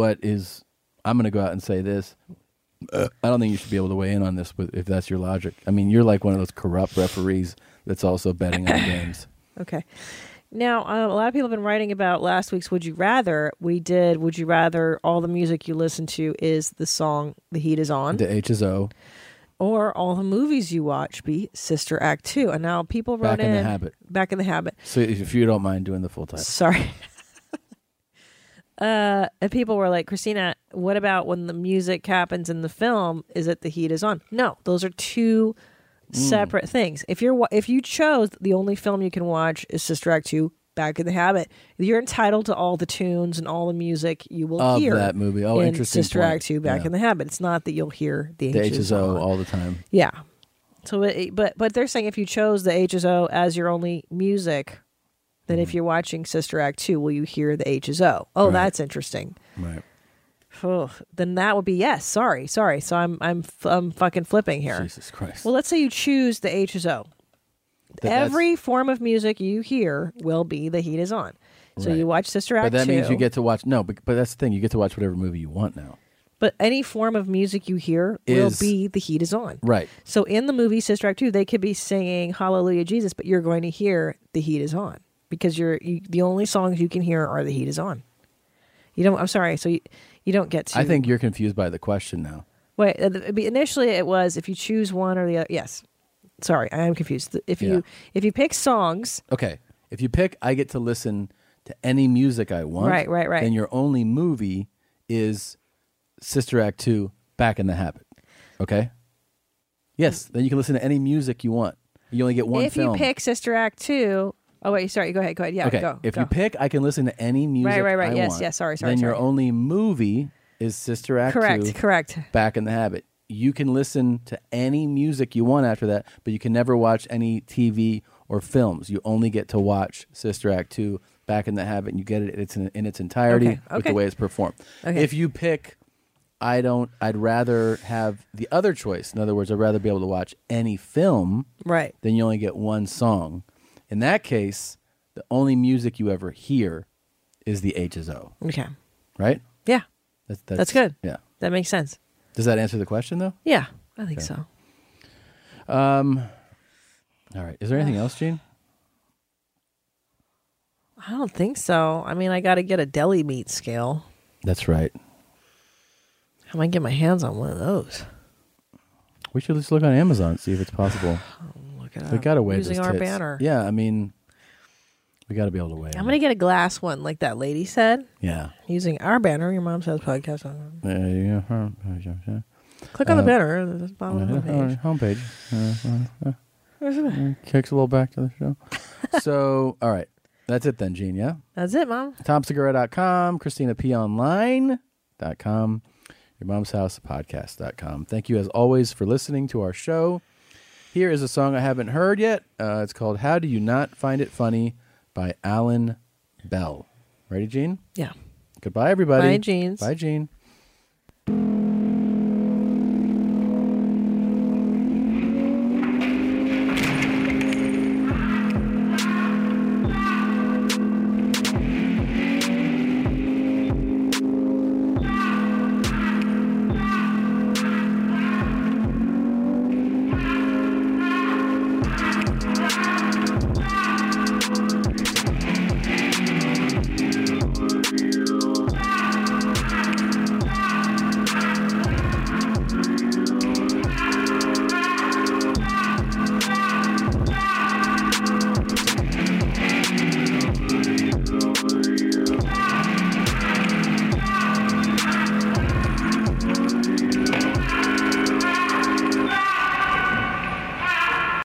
I'm going to go out and say this. I don't think you should be able to weigh in on this if that's your logic. I mean, you're like one of those corrupt referees that's also betting on games. Okay. Now, a lot of people have been writing about last week's Would You Rather. We did Would You Rather. All the music you listen to is the song The Heat Is On. The H is O. Or all the movies you watch be Sister Act 2. And now people wrote Back in the Habit. Back in the Habit. So if you don't mind doing the full title. Sorry. And people were like, Christina, what about when the music happens in the film? Is it The Heat Is On? No, those are two separate things. If you chose the only film you can watch is Sister Act 2, Back in the Habit, you're entitled to all the tunes and all the music you will Of hear that movie. Oh, in interesting Sister point. Act 2, Back Yeah. in the Habit. It's not that you'll hear the HSO all the time. Yeah. So, but they're saying if you chose the HSO as your only music, then if you're watching Sister Act 2, will you hear the HSO? Oh, Right. that's interesting. Right. Oh, then that would be yes. Sorry. So I'm fucking flipping here. Jesus Christ. Well, let's say you choose the HSO. Every form of music you hear will be The Heat Is On. So Right. you watch Sister Act 2. But that means you get to watch. No, but that's the thing. You get to watch whatever movie you want now. But any form of music you hear will Is- be The Heat Is On. Right. So in the movie Sister Act 2, they could be singing Hallelujah Jesus, but you're going to hear The Heat Is On because the only songs you can hear are The Heat Is On. You don't. I'm sorry. So you don't get to. I think you're confused by the question now. Wait. Initially, it was if you choose one or the other. Yes. Sorry, I am confused. If you pick songs, Okay. If you pick, I get to listen to any music I want. Right. Then your only movie is Sister Act 2, Back in the Habit. Okay? Yes. Then you can listen to any music you want. You only get one if film. you pick Sister Act 2. Oh wait, sorry. Go ahead. Yeah. okay. Go. If go. you pick, I can listen to any music Right. I Yes, want. yes. Sorry. Then your only movie is Sister Act 2. Correct. Back in the Habit. You can listen to any music you want after that, but you can never watch any TV or films. You only get to watch Sister Act 2, Back in the Habit, and you get it in its entirety with the way it's performed. Okay. If you pick, I'd rather have the other choice. In other words, I'd rather be able to watch any film. Right. Then you only get one song. In that case, the only music you ever hear is the HSO. Okay. Right? Yeah. That's good. Yeah. That makes sense. Does that answer the question, though? Yeah, I think Okay. so. All right. Is there anything else, Gene? I don't think so. I mean, I got to get a deli meat scale. That's right. I might get my hands on one of those. We should just look on Amazon and see if it's possible. Look it up. We got to weigh Using those our tits. banner. Yeah, I mean, we got to be able to weigh I'm them. going to get a glass one like that lady said. Yeah. Using our banner, Your Mom Says podcast. Click on the banner. At the bottom of the page. Homepage. Kicks a little back to the show. So, all right. That's it then, Gene, yeah? That's it, Mom. TomSegura.com, ChristinaPOnline.com, YourMom'sHousePodcast.com. Thank you, as always, for listening to our show. Here is a song I haven't heard yet. It's called How Do You Not Find It Funny by Alan Bell. Ready, Gene? Yeah. Goodbye, everybody. Bye, Jeans. Bye, Gene.